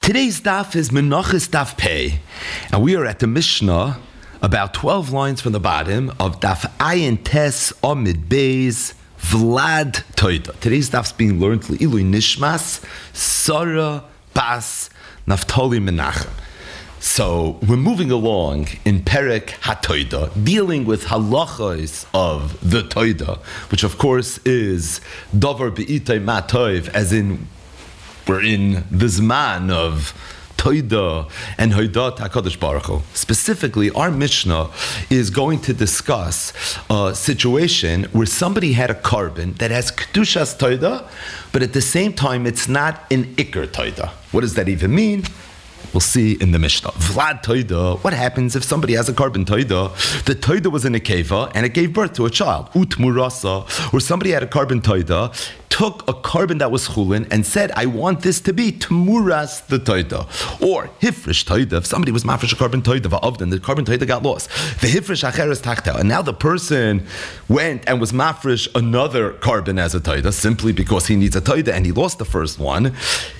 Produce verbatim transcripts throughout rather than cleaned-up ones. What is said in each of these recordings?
Today's daf is Menachos Daf Pei, and we are at the Mishnah, about twelve lines from the bottom of Daf Ayin Tes Amid Beis Vlad Toida. Today's daf is being learned L'ilui Nishmas Sarah Bas Naftali Menachem. So we're moving along in Perek HaToida, dealing with halachos of the Toida, which of course is Davar Be'itay Matoiv, as in we're in the Zman of Toida and Hoidat HaKadosh Baruch Hu. Specifically, our Mishnah is going to discuss a situation where somebody had a carbon that has Kedushas Toida, but at the same time it's not an Iker Toida. What does that even mean? We'll see in the Mishnah. Vlad Toida, what happens if somebody has a carbon Toida? The Toida was in a keva and it gave birth to a child. Ut Murasa, or somebody had a carbon Toida, took a carbon that was chulin and said, I want this to be Tmuras the Toida. Or Hifrish Toida, if somebody was mafresh a carbon Toida, va'avdan, the carbon Toida got lost. The Hifrish Acheres Tachtel, and now the person went and was mafresh another carbon as a Toida, simply because he needs a Toida and he lost the first one.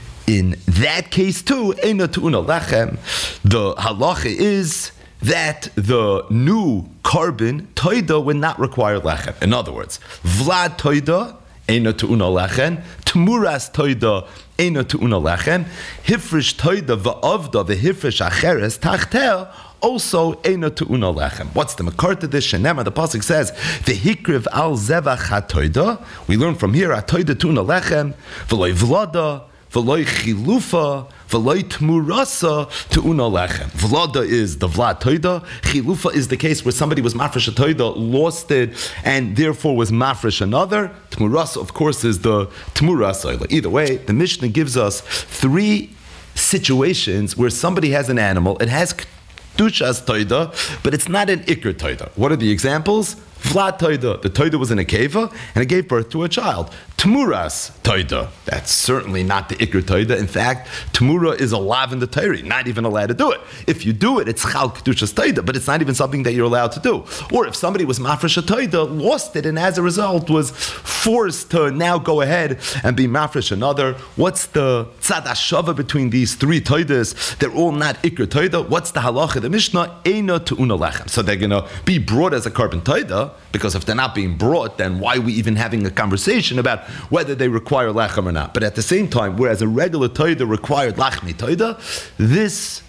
In that case too, Eina Tu'una Lechem, the halacha is that the new carbon Toida would not require Lechem. In other words, Vlad Toida, Eina Tu'una Lechem, Tmuras Toida, Eina Tu'una Lechem, Hifrish Toida va'avda v'hifrish acheres tachtel, also Eina Tu'una Lechem. What's the makar to this? Shenema, the pasuk says, V'hikriv al zevach ha'toida. We learn from here, ha'toida tu'una lechem, v'loi vlada, v'loi chilufa, v'loi tmurasa tu'una lechem. Vlada is the vlad toida. Chilufa is the case where somebody was mafresh a toida, lost it, and therefore was mafresh another. Tmurasa, of course, is the tmurasa. Either way, the Mishnah gives us three situations where somebody has an animal, it has Kedushas Toida, but it's not an Iker Toida. What are the examples? Vlad Toida. The Toida was in a keva and it gave birth to a child. Tmuras Toida. That's certainly not the Iker Toida. In fact, Tmura is a lav in the Torah, not even allowed to do it. If you do it, it's Chal Kedushas Toida, but it's not even something that you're allowed to do. Or if somebody was mafresh a Toida, lost it, and as a result was forced to now go ahead and be mafresh another. What's the tzad hashava between these three Toidas? They're all not Iker Toida. What's the halacha of the Mishnah? Eina Tu'una Lechem. So they're going to be brought as a carbon Toida, because if they're not being brought, then why are we even having a conversation about whether they require lachem or not? But at the same time, whereas a regular toida required lachmi toida, this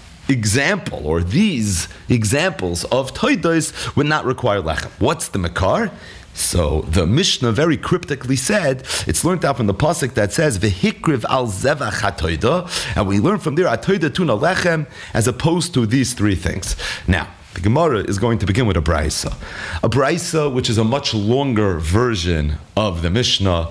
example or these examples of toidas would not require lachem. What's the makar? So the Mishnah very cryptically said, it's learned out from the pasuk that says v'hikriv al zevach hatoida, and we learn from there atoida tuna lechem, as opposed to these three things. Now, the Gemara is going to begin with a Braisa. A Braisa, which is a much longer version of the Mishnah.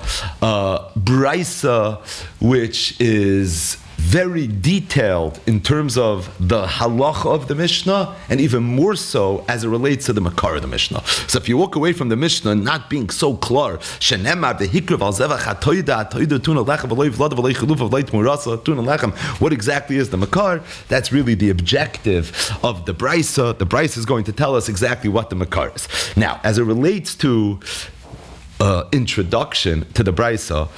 A Braisa, which is very detailed in terms of the halacha of the Mishnah, and even more so as it relates to the makar of the Mishnah. So if you walk away from the Mishnah not being so clear, shenemar v'hikriv al zevach hatoida hatoida tuna lechem v'loi vlada v'loi chilufa v'loi tmurasa tuna lechem. What exactly is the makar? That's really the objective of the Braisa. The Braisa is going to tell us exactly what the makar is. Now, as it relates to uh, introduction to the Braisa,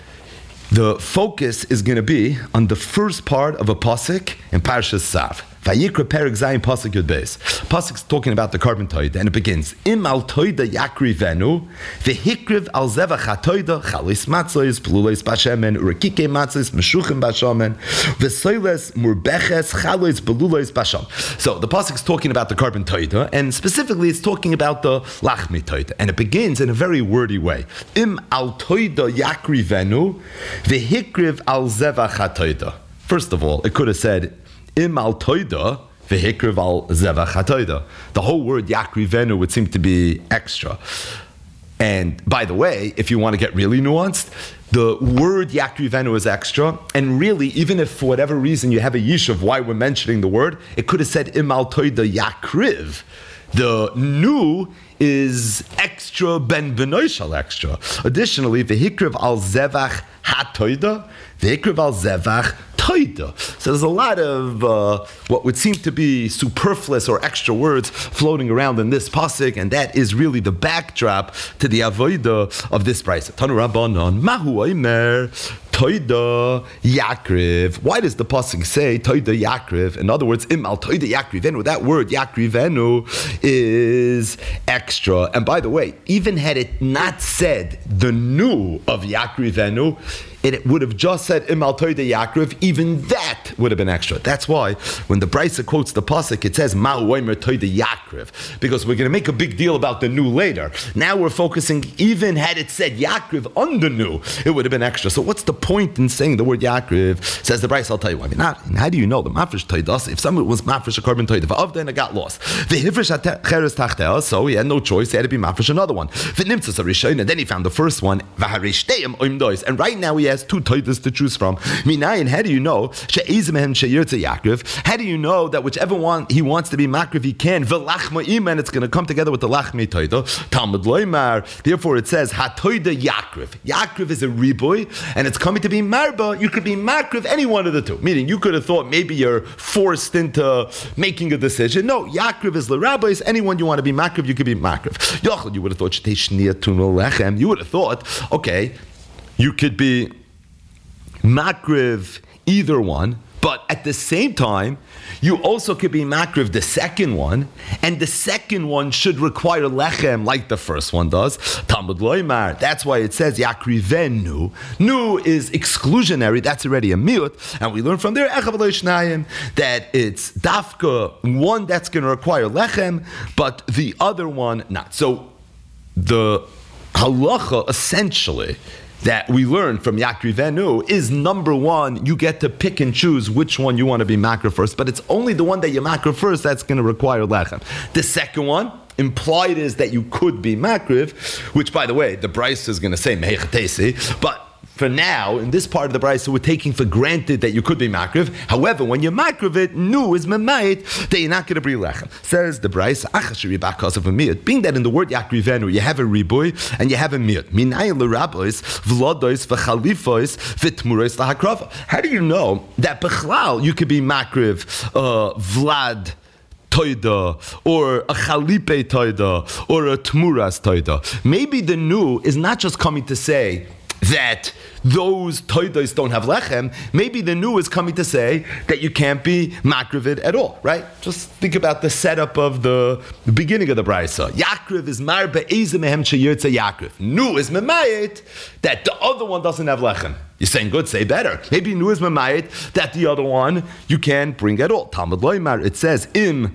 the focus is going to be on the first part of a pasuk in Parshas Tzav. Vayikra Perek Zayin Pasuk Yud Beis. Pasuk's talking about the carbon toida, and it begins: Im al toida yakri venu, v'hikriv al zevach hatoida chalis matzos, pelulos bashemen, urekike matzos, meshuchim bashamen, v'soiles murbeches chalos pelulos basham. So the pasuk's talking about the carbon toida, and specifically it's talking about the lachmi toida, and it begins in a very wordy way: Im al toida yakri venu, v'hikriv al zevach hatoida. First of all, it could have said Im al toida v'hikriv al zevach hatoida. The whole word yakri venu would seem to be extra. And by the way, if you want to get really nuanced, the word yakri venu is extra. And really, even if for whatever reason you have a yish of why we're mentioning the word, it could have said Im al toida yakriv. The nu is extra ben benoishal extra. Additionally, v'hikriv al zevach hatoida, v'hikriv al zevach toida. So there's a lot of uh, what would seem to be superfluous or extra words floating around in this pasuk, and that is really the backdrop to the avodah of this brayso. Tanu Rabbanan, mahu oimer Toida Yakriv. Why does the pasuk say Toida Yakriv? In other words, Im al Toida Yakrivenu. That word Yakrivenu is extra. And by the way, even had it not said the nu of Yakrivenu, it would have just said Imal Toida Yakriv, even that would have been extra. That's why when the Brisa quotes the pasuk, it says Ma'u Omer Toida Yakriv, because we're going to make a big deal about the nu later. Now we're focusing, even had it said Yakriv on the nu, it would have been extra. So what's the point in saying the word Yakriv? Says the Brisa, I'll tell you why. I mean, how, how do you know the Mafresh Toidas? If someone was Mafresh a carbon Toida, V'avda and it got lost. The Hifresh Cheres Tachteha, so he had no choice, he had to be Mafresh another one. V'nimtzas Arishayin, and then he found the first one, V'harishteim Oimdois, and right now he has two Toidas to choose from. Minayin, how do you know? How do you know that whichever one he wants to be makriv, he can? And it's going to come together with the lachmi Toida. Talmud loymar. Therefore, it says hatoida yakriv. Yakriv is a riboy, and it's coming to be marba. You could be makriv any one of the two. Meaning, you could have thought maybe you're forced into making a decision. No, yakriv is l'rabbis. Anyone you want to be makriv, you could be makriv. Yochel, you would have thought shtei shnia tunul lechem. You would have thought, okay, you could be makriv either one, but at the same time, you also could be makriv the second one, and the second one should require lechem like the first one does. Talmud loymar. That's why it says yakrivenu. Nu is exclusionary. That's already a miut, and we learn from there that it's dafka one that's going to require lechem, but the other one not. So the halacha essentially that we learn from Yakrivenu is number one, you get to pick and choose which one you want to be makriv first, but it's only the one that you makriv first that's going to require lechem. The second one, implied is that you could be makriv, which by the way, the Bryce is going to say mehechatesi, but for now, in this part of the Brisa, we're taking for granted that you could be makriv. However, when you're makriv it, nu is memayit, that you're not going to bring lechem. Says the Brisa, achashiri bakas of a miyut. Being that in the word yakrivenu, you have a riboy and you have a miyut. Minayin l'rabbis, v'lodois, v'chalifois, v'tmuros lahakrava. How do you know that b'chlal you could be makriv uh, Vlad Toida, or a chalipe toida, or a tmuras toida? Maybe the nu is not just coming to say that those toidos don't have lechem. Maybe the new is coming to say that you can't be makrivid at all, right? Just think about the setup of the, the beginning of the brisa. Yakriv is mar be'ezeh mehem sheyirtze yakriv. Nu is memayit that the other one doesn't have lechem. You're saying good, say better. Maybe nu is memayit that the other one you can't bring at all. Talmud loymar, it says im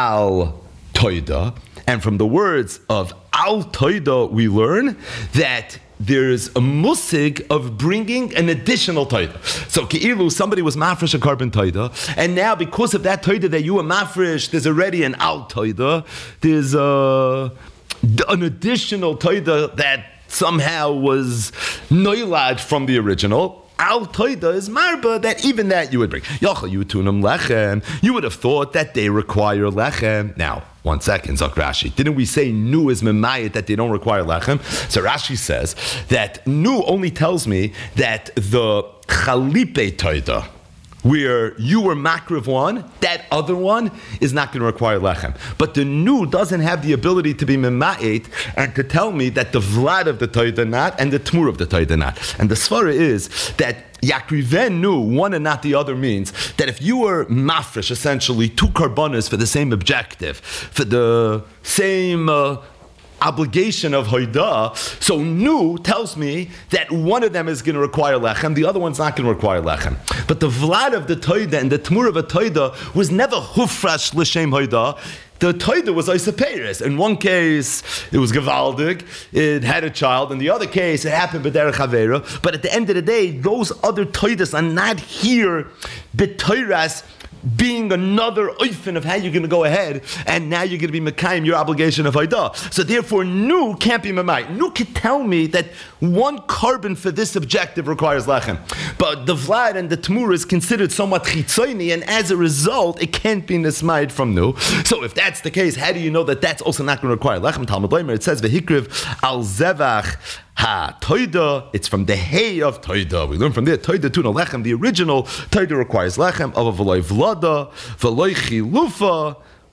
al toida, and from the words of al toida we learn that there's a musig of bringing an additional toida. So ki'ilu, somebody was mafresh a carbon toida, and now because of that toida that you were mafresh, there's already an al toida. There's a, an additional toida that somehow was noilad from the original. Al toida is marba, that even that you would bring. Yochel yutunum lechem. You would have thought that they require lechem. Now, one second, Zok Rashi. Didn't we say nu is memayit that they don't require lechem? So Rashi says that nu only tells me that the chalipe toida, where you were makriv one, that other one is not going to require lechem. But the nu doesn't have the ability to be mema'et and to tell me that the vlad of the toida not and the tmur of the toida not. And the svara is that yakriven nu, one and not the other, means that if you were mafresh, essentially two karbonas for the same objective, for the same uh, obligation of hoida, so nu tells me that one of them is going to require lechem, the other one's not going to require lechem. But the vlad of the toida and the tmur of a toida was never hufrash l'shem hoida. The toida was isoperis. In one case, it was gevaldig, it had a child. In the other case, it happened b'derech havera. But at the end of the day, those other toidas are not here b'toiras, being another oifen of how you're going to go ahead, and now you're going to be mekayim your obligation of haidah. So therefore, nu can't be memai. Nu can tell me that one carbon for this objective requires lechem, but the vlad and the tmur is considered somewhat chitzoni, and as a result, it can't be nismaid from nu. So if that's the case, how do you know that that's also not going to require lechem? Talmud loymer, it says vehikriv al zevach ha toida. It's from the hay of toida. We learn from there toida tuna lechem. The original toida requires lechem of a v'loy vlada v'loy chilufa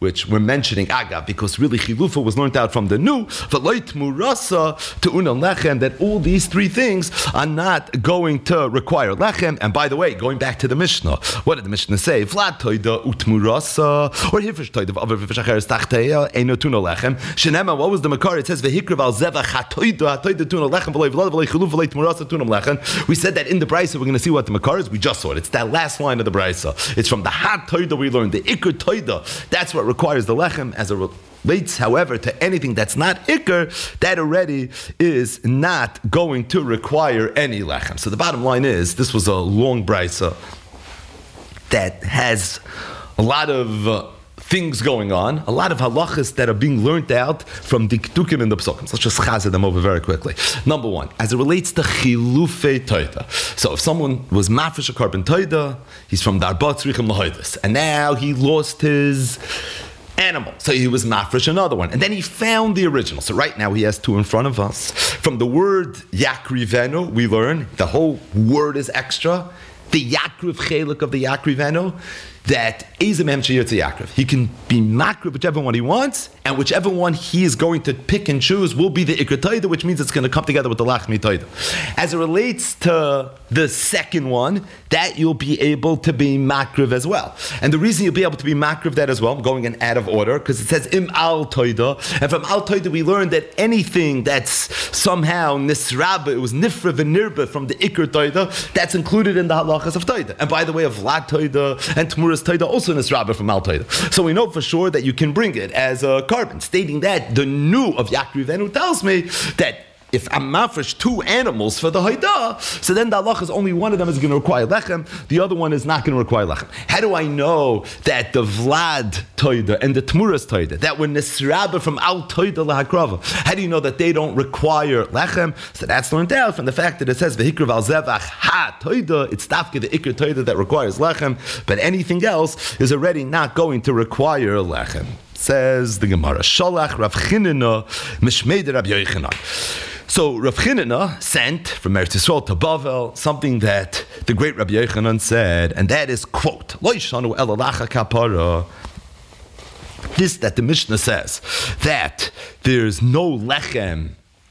which we're mentioning agav, because really chilufa was learned out from the new, v'loy tmurasa te'unan lechem, that all these three things are not going to require lechem. And by the way, going back to the Mishnah, what did the Mishnah say? Vlad toida utmurasa, or hifresh toida v'avar hifresh acheres tachteya eino tuna lechem. Shenema, what was the makar? It says v'hikra v'al zevach hatoida hatoida tuna lechem v'loy vlad v'loy chilufa v'loy tmurasa tunam lechem. We said that in the brisa. We're going to see what the makar is. We just saw it. It's that last line of the brisa. It's from the hat toida we learned, the ikr toida. That's what requires the lechem. As a relates, however, to anything that's not ikr, that already is not going to require any lechem. So the bottom line is, this was a long brisa that has a lot of uh, things going on, a lot of halachas that are being learned out from the ktukim and the psukim. So let's just chazah them over very quickly. Number one, as it relates to chilufei toida. So if someone was mafresh a carbon toida, he's from darbat tzrichim lahoidus, and now he lost his animal, so he was mafresh another one, and then he found the original. So right now he has two in front of us. From the word yakrivenu, we learn the whole word is extra. The yakriv chelik of the yakrivenu, that Ezem Sheyirtze Yakriv. He can be makriv whichever one he wants, and whichever one he is going to pick and choose will be the Ikr Toida, which means it's going to come together with the Lachmi Toida. As it relates to the second one, that you'll be able to be makriv as well. And the reason you'll be able to be makriv that as well, I'm going in out of order, because it says Im Al Toida, and from Al Toida we learned that anything that's somehow nisraba, it was nifra v'nirba from the Ikr Toida, that's included in the halachas of Toida. And by the way, of Vlad Toida and Tmur Toida also nisraba from Al Toida. So we know for sure that you can bring it as a carbon, stating that the new of Yakrivenu tells me that if I'm mafresh two animals for the Haida, so then the halach is only one of them is going to require lechem, the other one is not going to require lechem. How do I know that the Vlad Toida and the Tmuras Toida, that were nisraba from Al Toida lahakrava, how do you know that they don't require lechem? So that's learned out from the fact that it says v'hikra v'al zevach ha Toida, it's tafke the ikr Toida that requires lechem, but anything else is already not going to require lechem. Says the Gemara, Shalach Rav Chinina Mishmei Rabbi Yochanan. So Rav Chinina sent from Eretz Yisrael to Bavel something that the great Rabbi Yochanan said, and that is, quote, Lo yishanu ela lacha kapara. This that the Mishnah says, that there's no lechem,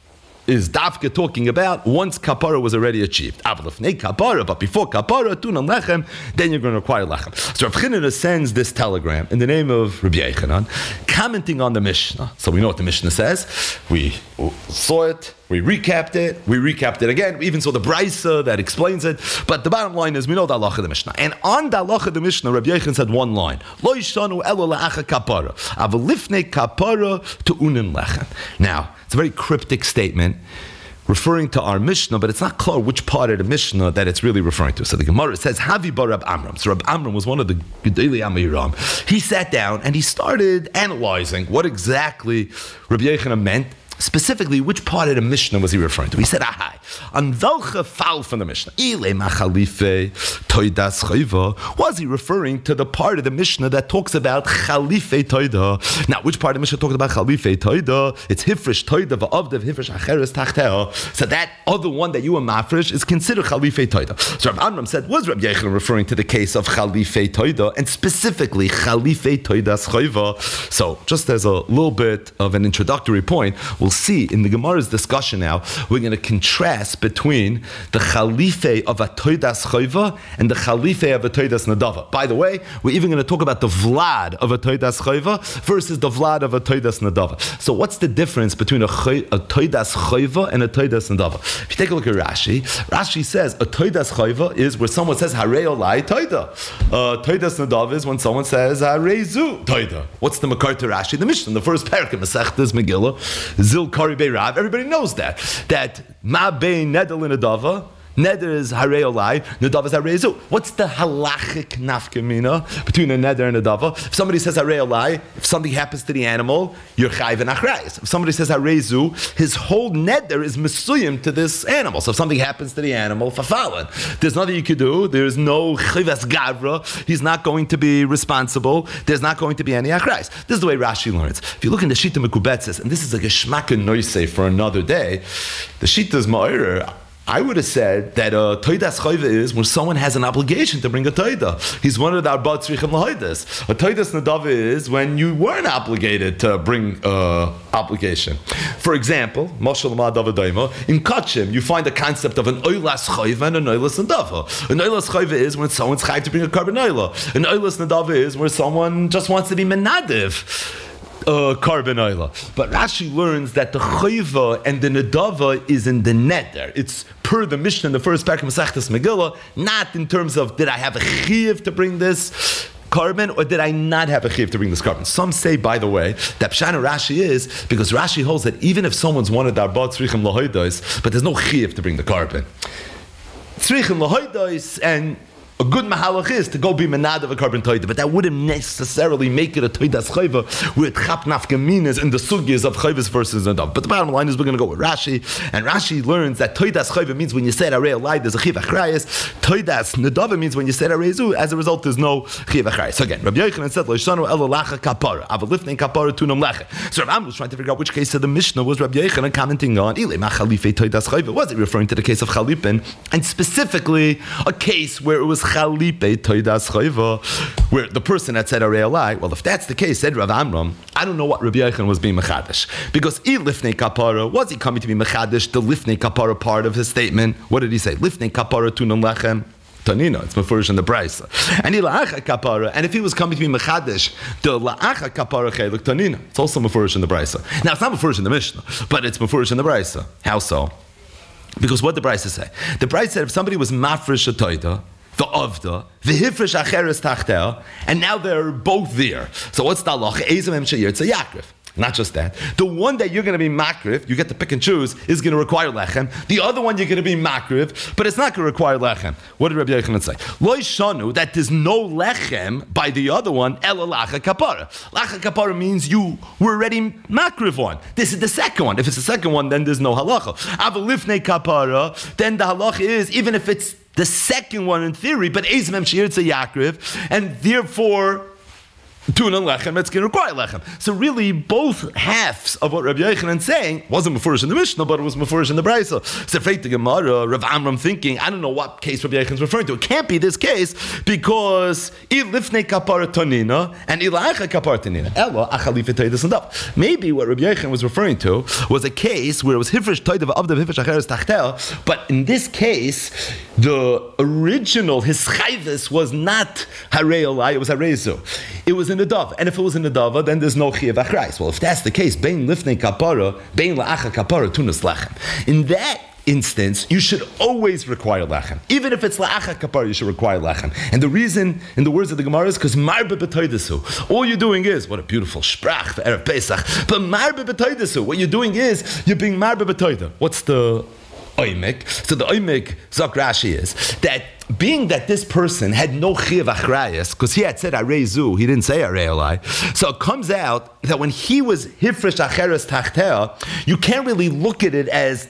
is Davka talking about once kapara was already achieved. Kapara, but before kapara, tunan lechem, then you're going to require lechem. So Rav Chinina sends this telegram in the name of Rabbi Yochanan, commenting on the Mishnah. So we know what the Mishnah says. We saw it, we recapped it, we recapped it again. We even saw the brisa that explains it. But the bottom line is, we know the halacha of the Mishnah. And on the halacha of the Mishnah, Rabbi Yochanan said one line: Lo yishanu elo la'acha kapara, aval lifnei kapara tu'unin lechem. Now, it's a very cryptic statement referring to our Mishnah, but it's not clear which part of the Mishnah that it's really referring to. So the Gemara says, Havi bar Rab Amram. So Rab Amram was one of the Gedolei Amiram. He sat down and he started analyzing what exactly Rabbi Yochanan meant. Specifically, which part of the Mishnah was he referring to? He said, Ahai, on welche fall from the Mishnah? Ile machalife toidas chayva. Was he referring to the part of the Mishnah that talks about chalife toida? Now, which part of the Mishnah talks about chalife toida? It's hifresh toida va'avdev hifresh acheres tachteha. So that other one that you were mafresh is considered chalife toida. So Rabbi Amram said, was Rabbi Yochanan referring to the case of chalife toida, and specifically chalife toidas chayva? So, just as a little bit of an introductory point, we'll see in the Gemara's discussion now, we're going to contrast between the chalife of a toidas chayva and the chalife of a toidas nadava. By the way, we're even going to talk about the vlad of a toidas chayva versus the vlad of a toidas nadava. So what's the difference between a, choy, a toidas chayva and a toidas nadava? If you take a look at Rashi, Rashi says a toidas chayva is where someone says harei olai toida. Uh, toidas nadava is when someone says harei zu toida. What's the makar to Rashi? The Mishnah, the first parak of Masechtas Megillah, zil kari beirav. Everybody knows that. That ma bein nedel in adava. Neder is harei olai, nadav is harei zu. What's the halachic nafkamina between a neder and a dava? If somebody says harei olai, if something happens to the animal, you're chayv and achrayis. If somebody says harei zu, his whole neder is mesuyim to this animal. So if something happens to the animal, fafalan, there's nothing you could do. There's no chivas gavra. He's not going to be responsible. There's not going to be any achrayis. This is the way Rashi learns. If you look in the Shita Mekubetzes, and this is a geshmak and noisei for another day, the Shita is ma'ir. I would have said that a toidas chayva is when someone has an obligation to bring a toida. He's one of the arba tzrichim lahoidas. A toidas nadava is when you weren't obligated to bring uh, obligation. For example, Mashal Ma'adav Daima, in Kachim, you find the concept of an oilas chayva and an oilas nadava. An oilas chayva is when someone's chayv to bring a carbon oila. An oilas nadava is where someone just wants to be menadiv. Uh, carbon oila. But Rashi learns that the chayva and the nadava is in the neder. It's per the Mishnah in the first parak of Masechtas Megillah, not in terms of did I have a chiyuv to bring this carbon or did I not have a chiyuv to bring this carbon. Some say, by the way, that Pshat in Rashi is because Rashi holds that even if someone's wanted arba tzrichim lahoidos, but there's no chiyuv to bring the carbon. Tzrichim lahoidos and a good mahalach is to go be menad of a carbon toida, but that wouldn't necessarily make it a toidas chayva where it chap nafkaminas in the sugyas of chayvas versus nadav. But the bottom line is we're going to go with Rashi, and Rashi learns that toidas chayva means when you say arei alai there's a chiv achrayas. Toidas nadava means when you say arei zu. As a result, there's no chiv achrayas. So again, Rabbi Yochanan said loishanu ela lacha kapara avalifnei kapara tunam lecha. So Rabbi Amr was trying to figure out which case of the Mishnah was Rabbi Yochanan commenting on. Ile machalife toidas chayva. Was it referring to the case of chalipin, and specifically a case where it was Chalipe toidas chayva, where the person had said arei alai? Well, if that's the case, said Rav Amram, I don't know what Rabbi Yochanan was being mechadish, because i lifnei kapara, was he coming to be mechadish the lifnei kapara part of his statement? What did he say? Lifnei kapara tunam lechem. Tanina, it's mefurish in the Brisa. And he la'acha kapara, and if he was coming to be mechadish the la'acha kapara chelik tanina, it's also mefurish in the Brisa. Now it's not mefurish in the Mishnah, but it's mefurish in the Brisa. How so? Because what the Brisa say? The Brisa said if somebody was mafresh a toida, the Avda, the Hifresh Acheres Tachtel, and now they're both there. So what's the halacha? Ezem Em Sheyir, it's a Yaakov. Not just that. The one that you're going to be makrif, you get to pick and choose, is going to require lechem. The other one you're going to be makrif, but it's not going to require lechem. What did Rabbi Yochanan say? Lo shanu, that there's no lechem by the other one, ela lacha kapara. Lacha kapara means you were already makrif on. This is the second one. If it's the second one, then there's no halacha. Avalifnei kapara, then the halacha is, even if it's the second one in theory, but ezem em shir, it's a yakriv, and therefore tuna lechem, it's going to require lechem. So really, both halves of what Rabbi Yochanan is saying wasn't mefurish in the Mishnah, but it was mefurish in the Brisa. So freit the Gemara, Rav Amram thinking, I don't know what case Rabbi Yochanan is referring to. It can't be this case because il lifnei kapara tonina and il acha kapara tonina. Ella achalife toidas nadav. Maybe what Rabbi Yochanan was referring to was a case where it was hifresh toidav avdav hifresh acheres tachtel, but in this case, the original his chayvis was not harei olai, it was harei zu. It was in the dava, and if it was in the dava, then there's no chiyuv achrayis. Well, if that's the case, bein lifnei kapara, bein la'acha kapara tunas lechem. In that instance, you should always require lechem. Even if it's la'acha kapara, you should require lechem. And the reason, in the words of the Gemara, is because marbe b'toidesu. All you're doing is, what a beautiful sprach for Erev Pesach, but marbe b'toidesu. What you're doing is, you're being marbe b'toide. What's the oimik? So the oimik, Zok Rashi, is that being that this person had no chiyuv achrayas, because he had said arei zu, he didn't say arei olai. So it comes out that when he was hifresh acheres tachtel, you can't really look at it as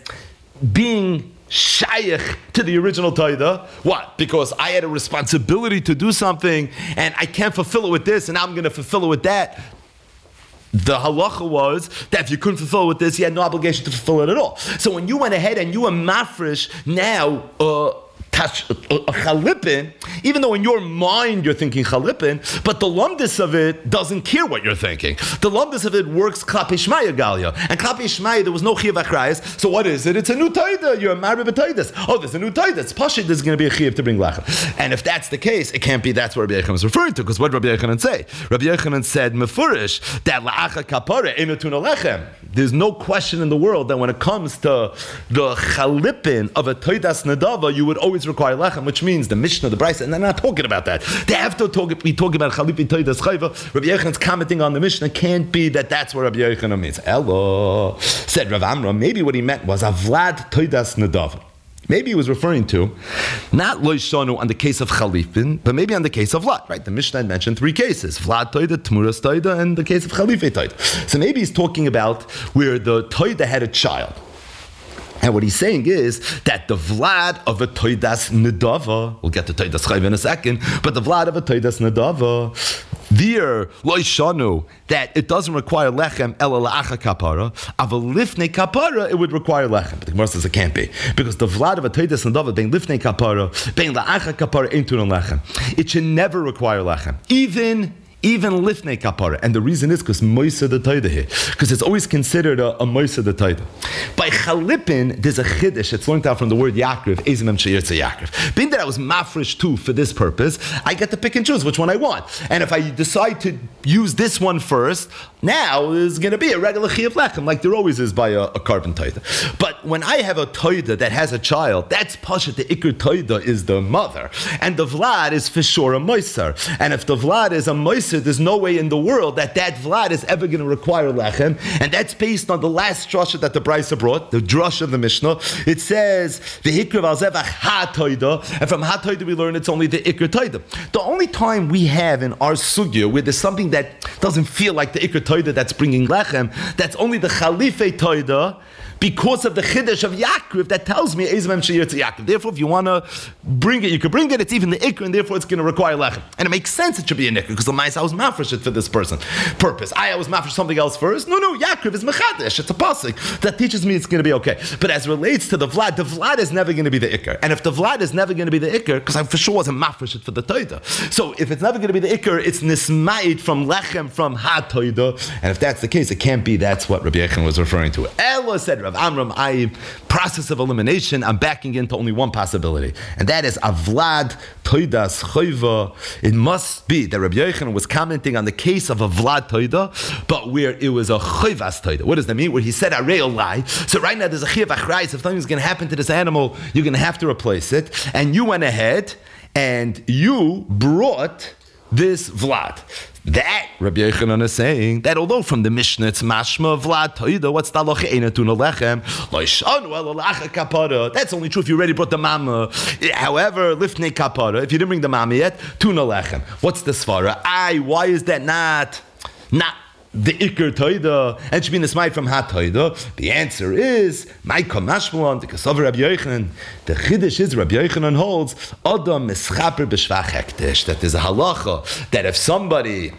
being shayach to the original taida. What? Because I had a responsibility to do something, and I can't fulfill it with this, and now I'm going to fulfill it with that. The halacha was that if you couldn't fulfill it with this, you had no obligation to fulfill it at all. So when you went ahead and you were mafresh, now uh, tash, a, a chalipin, even though in your mind you're thinking chalipin, but the lumdis of it doesn't care what you're thinking. The lumdis of it works klapi shmaya galia, and klapi shmaya there was no chiyuv achrayas. So what is it? It's a new taida. You're a marbe b'taidas. Oh, there's a new taida. It's pashit. There's going to be a chiyuv to bring lechem. And if that's the case, it can't be that's what Rabbi Yochanan is referring to. Because what did Rabbi Yochanan say? Rabbi Yochanan said mefurish that la'acha kapara ena tuna lechem. There's no question in the world that when it comes to the chalipin of a taidas nadava, you would always require lechem, which means the Mishnah, the Brisa, and they're not talking about that. They have to talk, be talking about chalipin taidas chayva. Rabbi Yochanan's commenting on the Mishnah can't be that that's what Rabbi Yochanan means. Elo, said Rav Amram, maybe what he meant was avlad taidas nadava. Maybe he was referring to not loishanu on the case of chalipin, but maybe on the case of vlad. Right? The Mishnah had mentioned three cases: vlad toida, tmuras toida, and the case of chalife toida. So maybe he's talking about where the toida had a child. And what he's saying is that the vlad of a toidas nedava, we'll get to toidas chayv in a second, but the vlad of a toidas nedava, There, loishanu, that it doesn't require lechem ela la'acha kapara. Aval lifnei kapara, it would require lechem. But the Gemara says it can't be, because the vlad of a toidas nadava bein lifnei kapara, bein la'acha kapara ain't tunon lechem. It should never require lechem, even. Even lifnei kapara, and the reason is because moisa the taida here, because it's always considered a, a moisa the taida. By chalipin, there's a chiddush. It's learned out from the word Yaakov, ezimem sheyirtze Yaakov. Being that I was mafresh too for this purpose, I get to pick and choose which one I want. And if I decide to use this one first, now there's going to be a regular chiyuv lechem, like there always is by a, a carbon taida. But when I have a taida that has a child, that's pashat. The ikr taida is the mother, and the vlad is for sure a moiser. And if the vlad is a moiser, there's no way in the world that that vlad is ever going to require lechem, and that's based on the last drasha that the Brisa brought, the drasha of the Mishnah. It says v'hikra v'alzevach ha-toida, and from ha-toida we learn it's only the ikr toida. The only time we have in our sugya where there's something that doesn't feel like the ikr toida that's bringing lechem, that's only the chalife toida, because of the chiddush of Yaakov that tells me ezmem sheyirtze Yaakov. Therefore, if you want to bring it, you can bring it. It's even the ikr, and therefore it's going to require lechem. And it makes sense it should be an ikr, because the ma'aseh I was mafresh it for this person purpose. I, I was mafresh something else first. No, no, Yaakov is mechadesh. It's a pasuk that teaches me it's going to be okay. But as relates to the vlad, the vlad is never going to be the ikr. And if the vlad is never going to be the ikr, because I for sure wasn't mafresh it for the toida. So if it's never going to be the ikr, it's nisma'id from lechem from ha toida. And if that's the case, it can't be. That's what Rabbi Yechon was referring to. Ella said, Rav Amram, I process of elimination, I'm backing into only one possibility, and that is avlad toidas choiva. It must be that Rabbi Yochanan was commenting on the case of a vlad toida, but where it was a choivas toida. What does that mean? Where he said arei lie. So right now there's a chiyav achrayis. If something's going to happen to this animal, you're going to have to replace it, and you went ahead and you brought this vlad. That Rabbi Yochanan is saying that although from the Mishnah it's mashma vlad toida, what's the halacha eina tuna lechem loishanu ela lacha kapara. That's only true if you already brought the mama. However, lifnei kapara, if you didn't bring the mama yet, tuna lechem. What's the svara? I. Why is that not not the ikr toida and should be in the smite from ha toida? The answer is my kamashmalon the kasav Rabbi Yochanan. The chiddush is Rabbi Yochanan holds adam mischaper b'shvach hektish, that there's a halacha that if somebody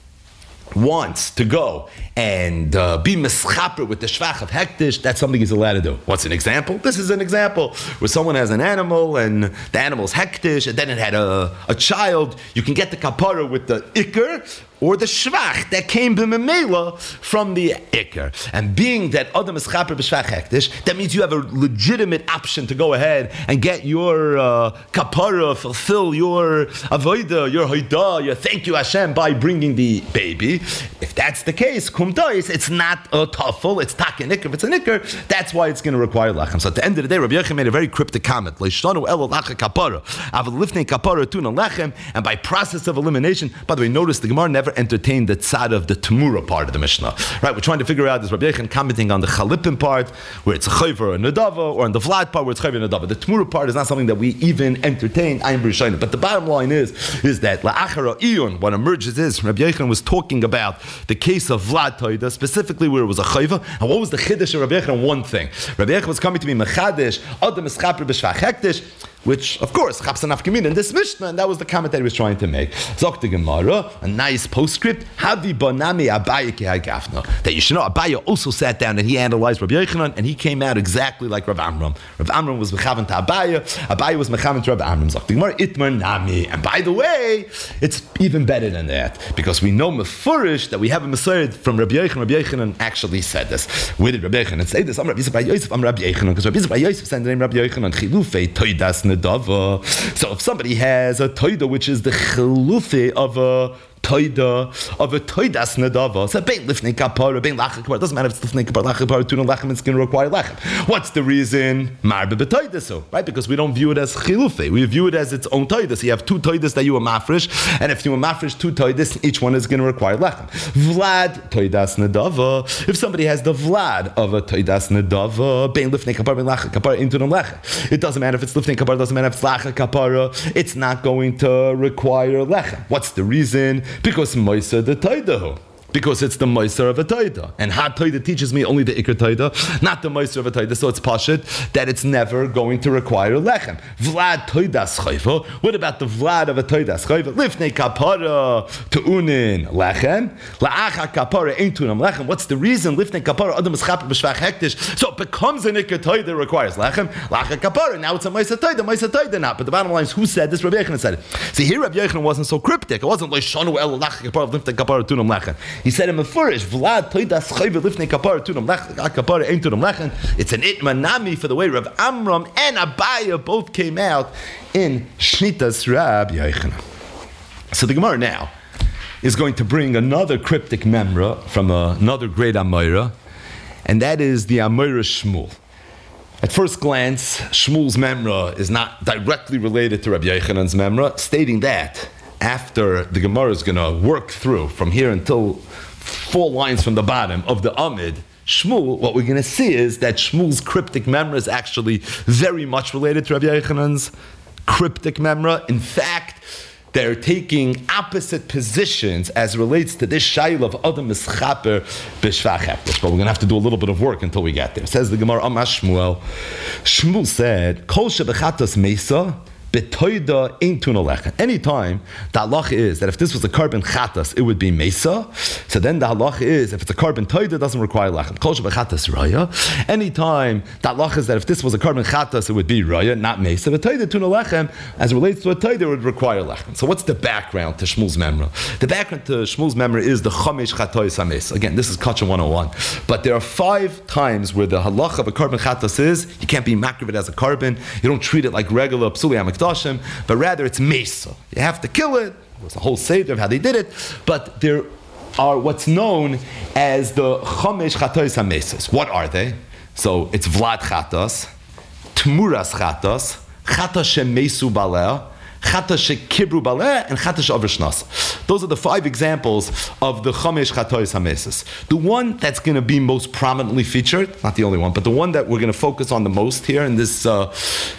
wants to go and uh, be mischaper with the shvach of hektish, that's something he's allowed to do. What's an example? This is an example where someone has an animal and the animal's hektish, and then it had a, a child. You can get the kapara with the ikr or the shvach that came b'memela from the ikr. And being that adam is chaper b'shvach hektish, that means you have a legitimate option to go ahead and get your uh, kapara, fulfill your avodah, your hoidah, your thank you Hashem by bringing the baby. If that's the case, kum tois, it's not a tafel, it's tak and ikr. If it's an ikr, that's why it's going to require lachem. So at the end of the day, Rabbi Yochanan made a very cryptic comment. Leishtanu elo lacha kapara, aval lifnei kapara tuna lechem, and by process of elimination. By the way, notice the Gemara never entertained the tzad of the Tamura part of the Mishnah. Right, we're trying to figure out, is Rabbi Yochanan commenting on the Chalipin part, where it's a chayver or a nadava, or on the Vlad part, where it's chayver and nadava. The Tamura part is not something that we even entertain. I am Rishayna. But the bottom line is, is that la'achara iyun, what emerges is, Rabbi Yochanan was talking about the case of Vlad Toida, specifically where it was a chayva. And what was the chiddush of Rabbi Yochanan? One thing. Rabbi Yochanan was coming to be mechadish, adam eschaper b'shvach hektish, which, of course, chapsan afkamin in this Mishnah, and that was the comment that he was trying to make. Zok the Gemara, a nice postscript, Havi banami Abaye kehai gafna. That you should know, Abaye also sat down and he analyzed Rabbi Yochanan, and he came out exactly like Rav Amram. Rav Amram was mechavan to Abaye, Abaye was mechavan to Rav Amram. Zok the Gemara, itmar nami. And by the way, it's even better than that, because we know mefurish that we have a Masoret from Rabbi Yochanan. Rabbi Yochanan actually said this. Where did Rabbi Yochanan say this? I'm Rabbi Yisrael Yosef, I'm Rabbi Yochanan, because Rabbi Yisrael Yosef said the name Rabbi Yochanan, chilufei toidas nedava. So if somebody has a toida, which is the chilufe of a toida, of a toidas nedava, so bein lifnei kapara, bein lachem kapara, doesn't matter if it's lifnei kapara, lachem kapara, tuna lachem, it's going to require lachem. What's the reason? Marbe betoida, so right, because we don't view it as chilufe, we view it as its own toida. So you have two toidas that you are mafresh, and if you are mafresh two toidas, each one is going to require lachem. Vlad toidas nedava. If somebody has the vlad of a toidas nedava, bein lifnei kapara, bein lachem kapara, into the lachem. It doesn't matter if it's lifnei kapara, doesn't matter if it's lachem kapara. It's not going to require lechem. What's the reason? Because moisa the taidahu. because it's the Meiser of a Taida. And Ha Taida teaches me only the Iker Taida, not the Meiser of a Taida. So it's Pashit that it's never going to require Lechem. Vlad Taidas Chayva. What about the Vlad of a Taidas Chayva? Lifnei Kapara Tu'unin Lechem. La'acha Kapara Ein Tu'unam Lechem. What's the reason? Lifnei Kapara Adam Eschaper B'Shvach Hektish. So it becomes an Iker Taida requires Lechem. La'acha Kapara. Now it's a Meiser Taida. Meiser Taida not. But the bottom line is who said this? Rabbi Yochanan said it. See, here Rabbi Yochanan wasn't so cryptic. It wasn't like Shanu El La'acha Kapara Lifnei Kapara Tu'unam Lechem. He said in Mefurish, Vlad Toidas Chayv Lifnei Kapara Tunam Kapara Ein Tunam Lechen. It's an itmanami for the way Rav Amram and Abaya both came out in Shnitas Rab Yochanan. So the Gemara now is going to bring another cryptic memra from another great Amoira, and that is the Amoira Shmuel. At first glance, Shmuel's memra is not directly related to Rabbi Yochanan's memra, stating that after the Gemara is going to work through from here until four lines from the bottom of the Amid, Shmuel, what we're going to see is that Shmuel's cryptic memra is actually very much related to Rabbi Yochanan's cryptic memra. In fact, they're taking opposite positions as relates to this shayla of Adam Mischaper B'Shvach Hektish. But we're going to have to do a little bit of work until we get there. Says the Gemara, Amar Shmuel. Shmuel said, Kol shebechatas mesa, Betoida ein tuna lechem. Anytime the halacha is that if this was a carbon chatas, it would be mesa. So then the halacha is if it's a carbon toida, it doesn't require lechem. Kol shebechatas raya. Anytime the halacha is that if this was a carbon chatas, it would be raya, not mesa. Betoida tuna lechem, as it relates to a toida, it would require lechem. So what's the background to Shmuel's memra? The background to Shmuel's memra is the chamesh chatois hames. Again, this is Kachem one oh one. But there are five times where the halacha of a carbon chatas is you can't be makriv as a carbon. You don't treat it like regular psuli amek. But rather it's mesa. You have to kill it. There's a whole seder of how they did it. But there are what's known as the chamesh chatois hamesas. What are they? So it's vlad chatas, tmuras chatas, chatas shemesu baleh, chatas shekibru baleh, and chatas she'avrishnas. Those are the five examples of the chamesh chatois hamesas. The one that's going to be most prominently featured, not the only one, but the one that we're going to focus on the most here in this uh,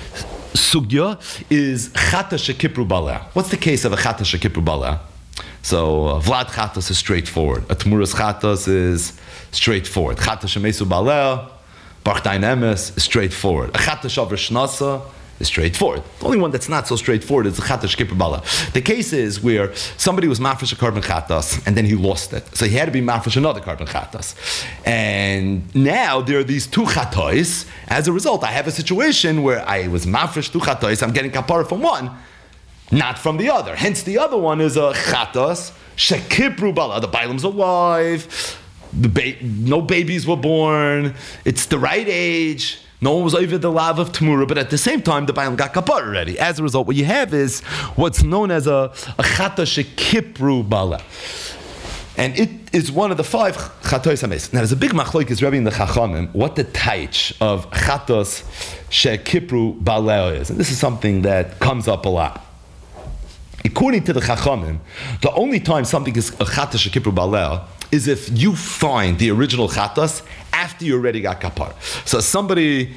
sugya is chata shekipru baleh. What's the case of a chata shekipru baleh? So uh, vlad chatas is straightforward. A tmuras chatas is straightforward. Chata shemesu baleh, baruch dain emes is straightforward. A chata shavar shnasa is straightforward. The only one that's not so straightforward is the chata shekipru baleh. The case is where somebody was mafresh a carbon chatas and then he lost it, so he had to be mafresh another carbon chatas. And now there are these two chatois. As a result, I have a situation where I was mafresh two chatois. I'm getting kapara from one, not from the other. Hence, the other one is a chatas shekipru baleh. The bailam's alive. The ba- no babies were born. It's the right age. No one was over the lav of Tamura, but at the same time, the Bailam got kapar already. As a result, what you have is what's known as a, a chata shekipru bala. And it is one of the five chatois hames. Now, there's a big machlokes Rebbe in the Chachamim, what the taich of chatos shekipru bala is. And this is something that comes up a lot. According to the Chachamim, the only time something is a chatos shekipru bala is if you find the original chatas after you already got kapar. So somebody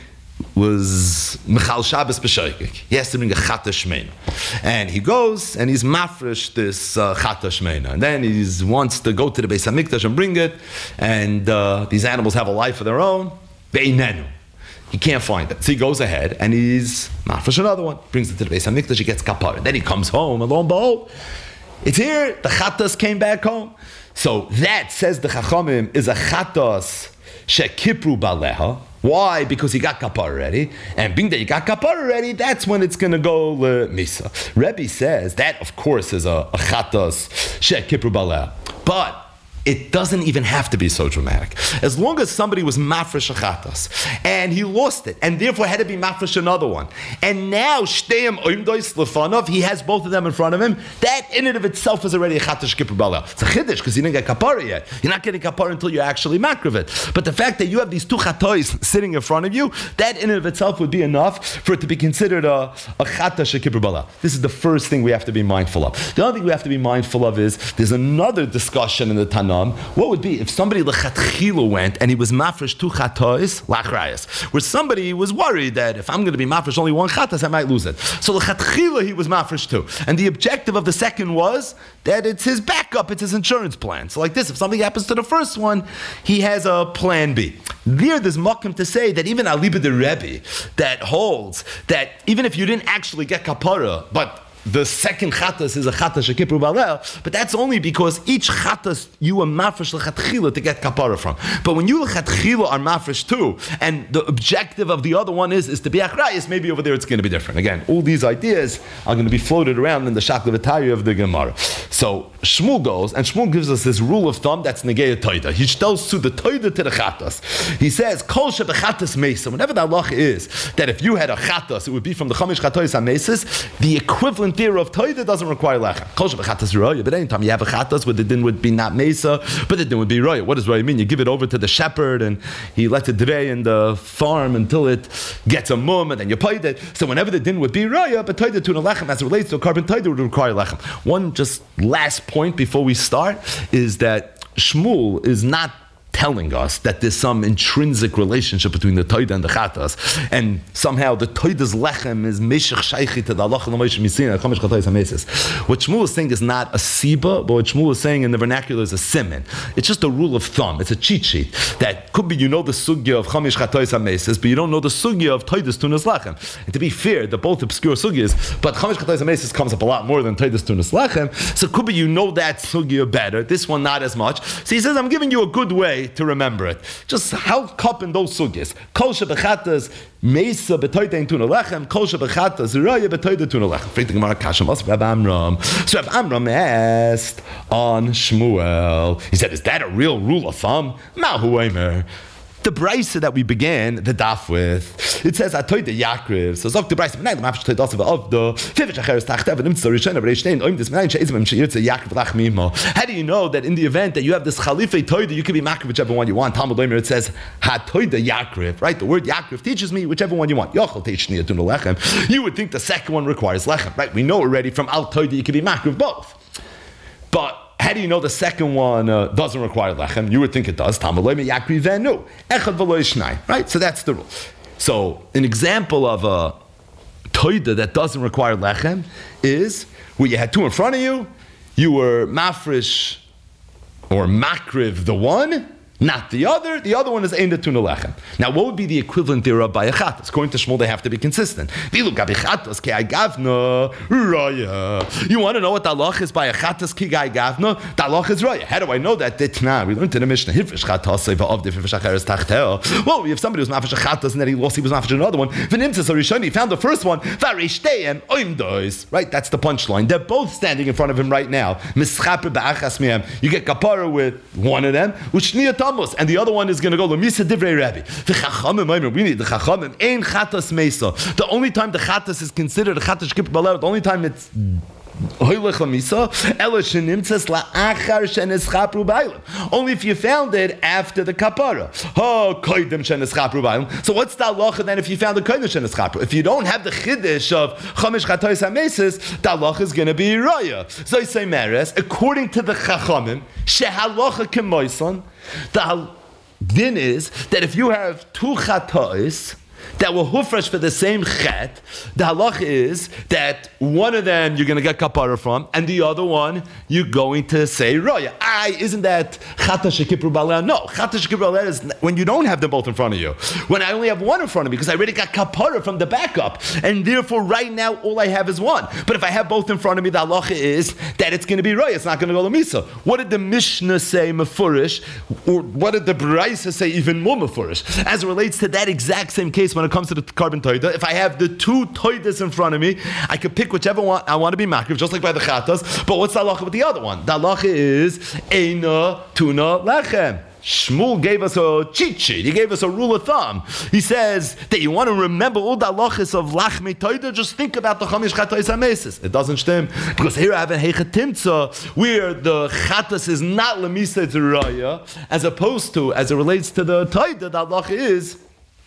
was Michal Shabbos b'shoykik. He has to bring a chata shmeina. And he goes and he's mafresh this uh, chata shmeina. And then he wants to go to the Beis HaMikdash and bring it. And uh, these animals have a life of their own. Be'inenu. He can't find it. So he goes ahead and he's mafresh another one. Brings it to the Beis HaMikdash, he gets kapar. And then he comes home and lo and behold, it's here. The chatas came back home. So that, says the Chachamim, is a chatas shekipru baleha. Why? Because he got kapar already. And being that you got kapar already, that's when it's going to go le misa. Rebbe says that, of course, is a, a chatas shekipru baleha. But it doesn't even have to be so dramatic. As long as somebody was mafresh a chatas, and he lost it, and therefore had to be mafresh another one, and now shteim oimdois lefanov, he has both of them in front of him, that in and of itself is already a chatas shekipru baleha. It's a chiddush, because you didn't get kapara yet. You're not getting kapara until you actually makriv it. But the fact that you have these two chatois sitting in front of you, that in and of itself would be enough for it to be considered a, a chatas shekipru baleha. This is the first thing we have to be mindful of. The other thing we have to be mindful of is, there's another discussion in the Tanakh Rabbanan, what would be if somebody lechatchila went and he was mafresh two chatois lachrayas, where somebody was worried that if I'm going to be mafresh only one chatas, I might lose it. So lechatchila he was mafresh two, and the objective of the second was that it's his backup, it's his insurance plan. So like this, if something happens to the first one, he has a plan B. There, there's makom to say that even Aliba the Rebbe that holds that even if you didn't actually get kapara, but the second chatas is a chatas shekipru balel, but that's only because each chatas you are mafresh lechatchila to get kapara from. But when you lechatchila are mafresh too, and the objective of the other one is is to be achrayis, maybe over there it's going to be different. Again, all these ideas are going to be floated around in the shaklevatari of the Gemara. So Shmuel goes, and Shmuel gives us this rule of thumb that's negei toida. He tells to the toida to the chatas. He says kol shebechatas mesa. Whenever the halacha is that if you had a chatas, it would be from the chamish chatois hamesis. The equivalent theory of toida doesn't require lechem. Kol shebechatas roya. But anytime you have a chatas, where the din would be not mesa, but the din would be roya. What does roya mean? You give it over to the shepherd, and he lets it dray in the farm until it gets a mum, and then you paid it. So whenever the din would be roya, but toida to the lechem as it relates to a carbon toida would require lechem. One just last point before we start is that Shmuel is not telling us that there's some intrinsic relationship between the Toida and the Chatas, and somehow the Toida's lechem is meshach shaychi to the halacha l'moshe misina chamish chatayis hamesis. What Shmuel is saying is not a siba, but what Shmuel is saying in the vernacular is a siman. It's just a rule of thumb. It's a cheat sheet that could be you know the sugya of chamish chatayis hamesis, but you don't know the sugya of Toida's tunas lechem. And to be fair, they're both obscure sugyas, but chamish chatayis hamesis comes up a lot more than Toida's tunas lechem. So it could be you know that sugya better. This one not as much. So he says, I'm giving you a good way to remember it. Just help cup in those sugyas. Kol shebechatas mesa betoida in tuna lechem. Kol shebechatas raya betoida tuna lechem. Freit the Gemara Kashem as Reb Amram. So Reb Amram asked on Shmuel. He said, "Is that a real rule of thumb?" Mahu Eimer. The brisa that we began the daf with, it says Atoida Yakriv. So Zok the brisa, but the mafresh toid also of the fivish acheres tachtev and imtzor rishon aber shtein oim this menayin sheizim sheyitze Yakriv lachmimo. How do you know that in the event that you have this chalife toida, you can be makriv whichever one you want? Talmud Omer it says Hatoida Yakriv, right? The word Yakriv teaches me whichever one you want. Yochel teishni atun lechem. You would think the second one requires lechem, right? We know already from al toida you can be makriv both, but how do you know the second one uh, doesn't require lechem? You would think it does. Right? So that's the rule. So an example of a toida that doesn't require lechem is where you had two in front of you, you were mafresh or makriv the one, not the other. The other one is ein tuna lechem. Now, what would be the equivalent thereof by a chatas? According to Shmuel, they have to be consistent. You want to know what the halach is by a chatas ki gai gavna? The halach is raya. How do I know that? Ditna. We learned in the Mishnah. Hifresh chatas of the hifresh acheres tachtel. Well, we have somebody who's mafresh chatas and then he lost. He was mafresh another one. V'nimtzas arishoni. He found the first one. Varishteim oim dois. Right. That's the punchline. They're both standing in front of him right now. Mischaper ba'achas mihem. You get kapara with one of them. Ushniya and the other one is going to go Lemisa Divrei Rabbi. The Chachamim, we need the Chachamim. Ein Chatas Mesa. The only time the Chatas is considered a Chatas Shkip Baler, the only time it's Hoylech Lemisa, Ela Shenimtzas La'achar Sheneschapru Bailim. Only if you found it after the Kapara. Oh, Koydem Sheneschapru Bailim. So what's the halacha then if you found the Koydem Sheneschapru? If you don't have the Chiddush of Chamish Chatois HaMesis, the halacha is going to be Raya. So I say Meres, according to the Chachamim, Shehalacha Kemoison, the din is that if you have two chatois that were hufresh for the same chet, the halach is that one of them you're going to get kapara from, and the other one you're going to say roya. Aye, isn't that chata shekipru baleh? No, chata shekipru baleh is when you don't have them both in front of you. When I only have one in front of me because I already got kapara from the backup, and therefore right now all I have is one. But if I have both in front of me, the halacha is that it's going to be roya. It's not going to go lemisa. What did the Mishnah say mefurish, or what did the Brisa say even more mefurish? As it relates to that exact same case when it comes to the carbon toida, if I have the two toidas in front of me, I could pick whichever one I want to be makriv, just like by the chatas. But what's the halacha with the other one? The halacha is eina tuna lechem. Shmuel gave us a cheat sheet. He gave us a rule of thumb. He says that you want to remember all the halachas of lachmei toida, just think about the chamish chatois hamesis. It doesn't stem because here I have a hechatimtza where the chatas is not lemisa to raya, as opposed to, as it relates to the toida, the halacha is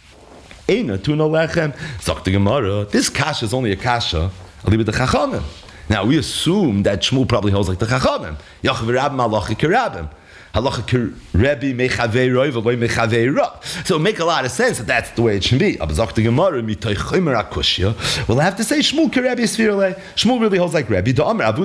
Eina tuna lechem. Zok the Gemara. This kasha is only a kasha. I'll leave it to Chachamim. Now we assume that Shmuel probably holds like the Chachamim. Yachav Rabbim Malachi Kerabim. Halacha Rebbe mechavei roi v'loi mechavei ra. So it make a lot of sense that that's the way it should be. We'll have to say Shmuel Rebbe Sfirle. Shmuel really holds like Rebbe.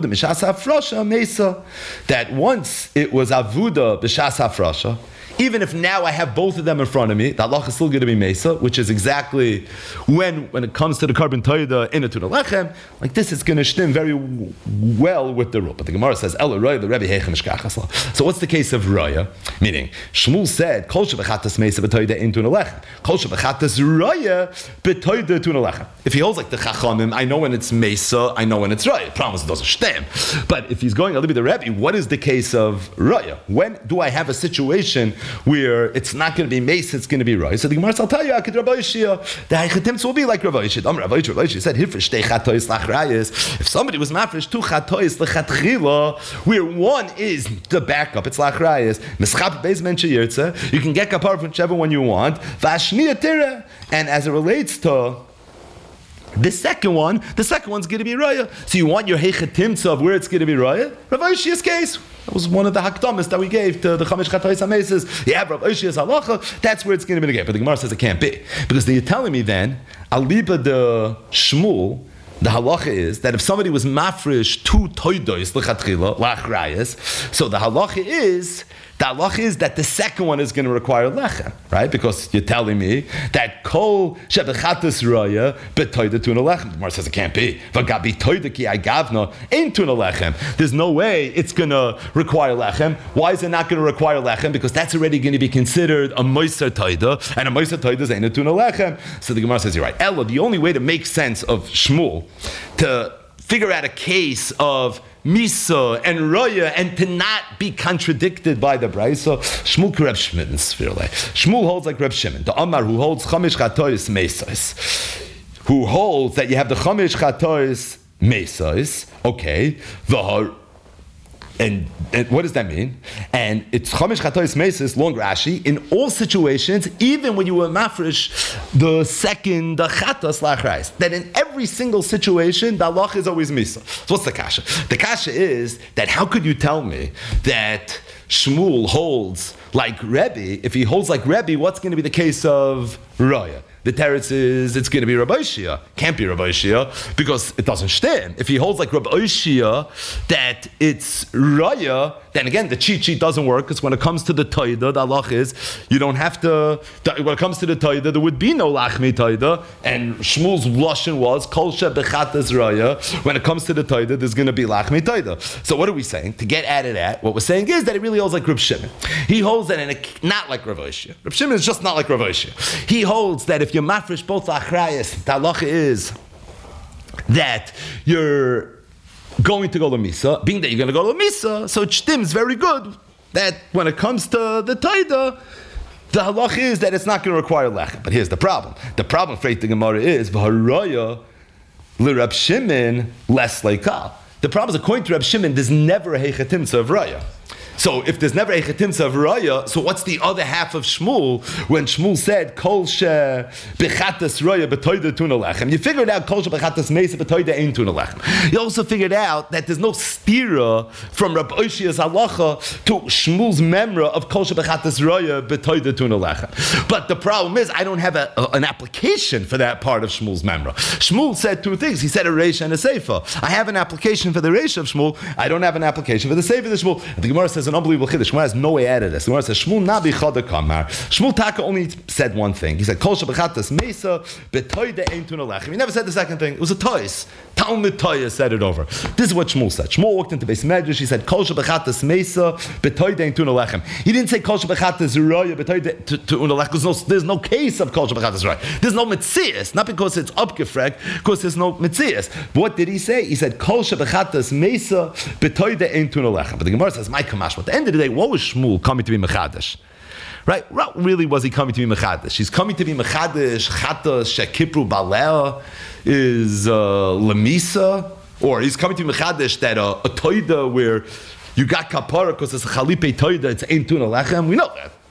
That once it was Avuda b'shas hafrasha, even if now I have both of them in front of me, the halacha is still going to be Mesa, which is exactly when when it comes to the carbon toida in a tuna lechem, like this is going to stem very w- well with the rule. But the Gemara says, Ela Raya, the Rebbe Heichem Shkachasla. So what's the case of Raya? Meaning, Shmuel said, Kol shebechatas Mesa b'toida in tuna lechem. Kol shebechatas Raya b'toida tuna lechem. If he holds like the Chachamim, I know when it's Mesa, I know when it's Raya. Promise it doesn't stem. But if he's going a little bit the Rebbe, what is the case of Raya? When do I have a situation where it's not going to be Mesa, it's going to be Raya? So the Gemara will tell you, Akid Rabbi Yishia, the Haichatimts will be like Rabbi Yishia. Am Rabbi Yishia, Rabbi Yishia said, Hifresh tei chatois lach rayas. If somebody was mafresh two chatois lechatchila, where one is the backup, it's lach rayas, mischap beis men sheyirtze, you can get kapar from whichever one you want, v'ashniya tira, and as it relates to the second one, the second one's going to be Raya. So you want your Heichatimtza of where it's going to be Raya? Rav Oshia's case. That was one of the hakdamas that we gave to the Chamesh Chatois HaMeses. Yeah, Rav Oshia's halacha, that's where it's going to be again. But the Gemara says it can't be. Because you're telling me then, Aliba de Shmuel, the halacha is that if somebody was mafresh two toidois lechatchila, lachrayas, so the halacha is, the halacha is that the second one is going to require lechem, right? Because you're telling me that kol shebechatas raya betoida tuna lechem. The Gemara says it can't be. V'gabi toida ki agavna ain't tuna lechem. There's no way it's going to require lechem. Why is it not going to require lechem? Because that's already going to be considered a moiser toida, and a moiser toida is ain't a tuna lechem. So the Gemara says you're right. Ella, the only way to make sense of Shmuel, to figure out a case of Misa and Roya and to not be contradicted by the Braisa, Shmuel Reb Shimon Sfirle. Shmuel holds like Reb Shimon, the Amar who holds Chamish Chatois Mesais, who holds that you have the Chamish Chatois Mesais, okay, the And, and what does that mean? And it's Chomesh Chatois Meses, long Rashi, in all situations, even when you were mafresh the second, the Chatas Lachrais, that in every single situation, the Allah is always Misa. So what's the Kasha? The Kasha is that how could you tell me that Shmuel holds like Rebbe? If he holds like Rebbe, what's going to be the case of Raya? The teretz is it's going to be Rabbi Shia. Can't be Rabbi Shia because it doesn't stand. If he holds like Rabbi Shia that it's Raya, then again the cheat sheet doesn't work because when it comes to the Taida, the halach is you don't have to. When it comes to the Taida, there would be no Lachmi Taida, and Shmuel's lashon was Kol Shebechatas Raya. When it comes to the Taida, there's going to be Lachmi Taida. So what are we saying? To get at it at, what we're saying is that it really holds like Reb Shimon. He holds that in a, not like Rabbi Shia. Reb Shimon is just not like Rabbi Shia. He holds that if you're mafresh both achrayas, the halacha is that you're going to go to Misa, being that you're going to go to Misa, so it stims very good that when it comes to the Taida, the halacha is that it's not going to require lechem. But here's the problem. The problem for the Gemara is v'haraya l'Reb Shimon less leikal. The problem is, according to Reb Shimon, there's never a heichatimsa of raya. So if there's never a chetimsa of raya, so what's the other half of Shmuel when Shmuel said kol she bechatas raya betoida tuna lechem? You figured out kol she bechatas meisa betoida ein tuna lechem. You also figured out that there's no stira from Rabbi Oshia's halacha to Shmuel's memra of kol she bechatas raya betoida tuna lechem. But the problem is I don't have a, a, an application for that part of Shmuel's memra. Shmuel said two things. He said a reisha and a seifa. I have an application for the reisha of Shmuel. I don't have an application for the seifa of Shmuel. And the Gemara says an unbelievable chiddush. Gemara has no way out of this. The Gemara says Shmuel nabi chada kamar. Shmuel Taka only said one thing. He said kol shebechatas mesa betoide ein tuna lechem. He never said the second thing. It was a tois. Talmud Toya said it over. This is what Shmuel said. Shmuel walked into Beis Medrash. He said kol shebechatas mesa betoide ein tuna lechem. He didn't say kol shebechatas raya betoide tuna lechem. There's no, there's no case of kol shebechatas raya. There's no mitzias. Not because it's upgefregt, because there's no mitzias. What did he say? He said kol shebechatas mesa betoide ein tuna lechem. But the Gemara says my kamash. At the end of the day, what was Shmuel coming to be mechadash? Right? What really was he coming to be mechadash? He's coming to be mechadash. Chatas shekipru balea is uh, lemisa, or he's coming to be mechadash that uh, a toida where you got kapara because it's a chalipe toida, it's ein tuna lechem. We know that.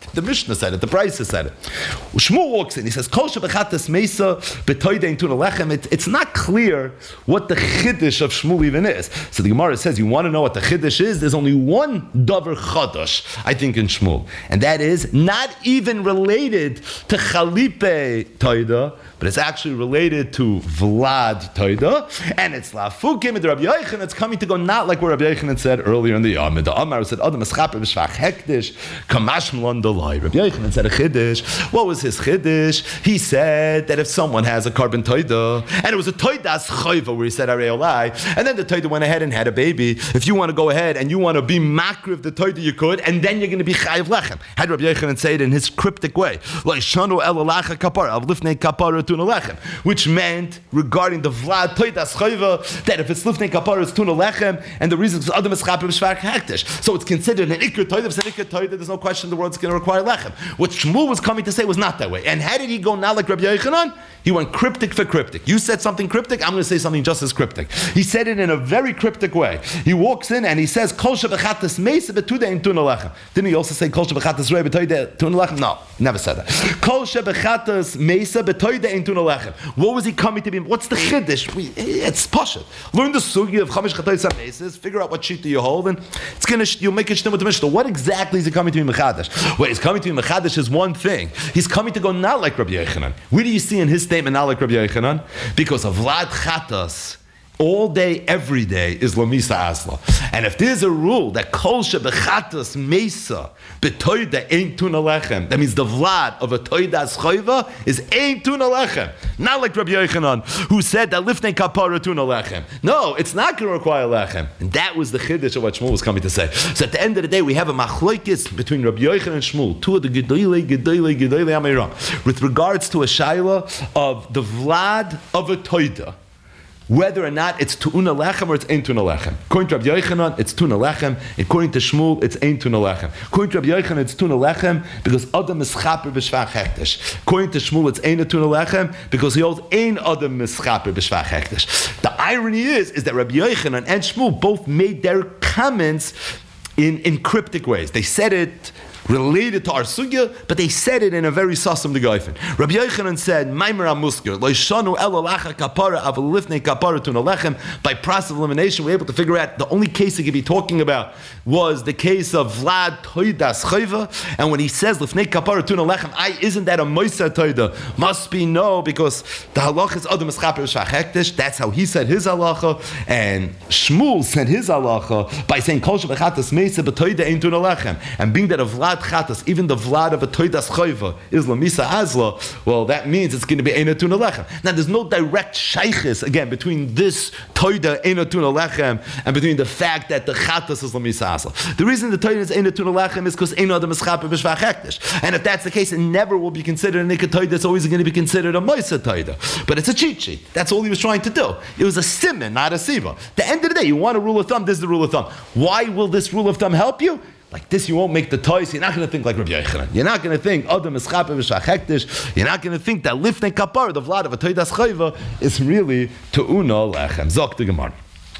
The Mishnah said it, the Brisa said it. Shmuel walks in, he says, Kol shebechatas meisa betoide in tuna lechem. It's not clear what the chiddush of Shmuel even is. So the Gemara says, you want to know what the chiddush is? There's only one davar chadash, I think, in Shmuel. And that is not even related to chalipe toida, but it's actually related to Vlad toida. And it's lafukim and Rabbi Yochanan. It's coming to go not like what Rabbi Yochanan said earlier in the Yom. The Amar said, Adam eschaper b'shvach hektish, kamash mlon delay. Rabbi Yochanan said a chiddush. What was his chiddush? He said that if someone has a carbon toida, and it was a toidas chayva where he said arei olai, and then the toida went ahead and had a baby, if you want to go ahead and you want to be makriv the toida, you could, and then you're going to be chayiv lechem. Had Rabbi Yochanan say it in his cryptic way, shanu el alacha kapara, av lifnei kapara tuna lechem, which meant regarding the vlad toidas chayva that if it's lifnei kapara it's tuna lechem, and the reason is adam is chaper b'shvach hektish, so it's considered an ikr toida. If it's an ikr toida, there's no question the world's going to require lechem. What Shmuel was coming to say was not that way. And how did he go now like Rabbi Yochanan? He went cryptic for cryptic. You said something cryptic, I'm going to say something just as cryptic. He said it in a very cryptic way. He walks in and he says, Kol shebechatas meisa betude in tuna lechem. Didn't he also say Kol shebechatas rei betude tuna lechem? No, never said that. Kol shebechatas meisa betude in tuna lechem. What was he coming to be? What's the chiddush? We, it's pashut. Learn the sugi of chamish chatois meisas. Figure out what shita you hold, and it's gonna you'll make it shtim with the Mishnah. What exactly is he coming to be mechadash? Well, he's coming to be mechadash is one thing. He's coming to go not like Rabbi Yochanan. Where do you see in his statement not like Rabbi Yochanan? Because of Vlad Chatas, all day, every day is Lamisa Asla. And if there's a rule that Kol shebechatas Mesa betoida ain't tuna lechem, that means the Vlad of a toidas chayva is ain't tuna lechem. Not like Rabbi Yochanan, who said that lifnei kapara tuna lechem. No, it's not going to require lechem. And that was the chiddush of what Shmuel was coming to say. So at the end of the day, we have a machlokes between Rabbi Yochanan and Shmuel, two of the gedolei, gedolei, gedolei amiram, with regards to a shaila of the Vlad of a toida, whether or not it's tu'una lechem or it's ein tu'una lechem. According to Rabbi Yochanan, it's tu'una lechem. According to Shmuel, it's ein tu'una lechem. According to Rabbi Yochanan, it's tu'una lechem because Adam is chaper b'shvach hektish. According to Shmuel, it's ein tu'una lechem because he holds ein Adam is chaper b'shvach hektish. The irony is, is that Rabbi Yochanan and Shmuel both made their comments in, in cryptic ways. They said it related to our sugya, but they said it in a very sasam degaifen. Rabbi Yochanan said, "Maimer amusker loishanu elalacha kapara avalifnei kapara tuna lechem." By process of elimination, we're able to figure out the only case he could be talking about was the case of Vlad toidas chayva. And when he says lifnei kapara tuna lechem, I isn't that a moisa toida? Must be no, because the halacha is adam eschaper shvach hektish. That's how he said his halacha, and Shmuel said his halacha by saying kol shebechatas meisa betoida ein tuna lechem, and being that a Vlad chatas, even the Vlad of a toidas chayva is lamisa azla, well, that means it's going to be eina tuna lechem. Now, there's no direct shaychus, again, between this toida eina tuna lechem and between the fact that the chatas is lamisa azla. The reason the toida is eina tuna lechem is because eina adam is chaper b'shvach hektish. And if that's the case, it never will be considered a nikah toida, it's always going to be considered a moisa toida. But it's a cheat sheet. That's all he was trying to do. It was a simon, not a siva. At the end of the day, you want a rule of thumb, this is the rule of thumb. Why will this rule of thumb help you? Like this, you won't make the toys. You're not going to think like Rabbi Yochanan. You're not going to think Adam is chaper b'shvach hektish. You're not going to think that lifnei kapar, the vlad of a toidas chayva, is really tu'una lechem. Zok the Gemara.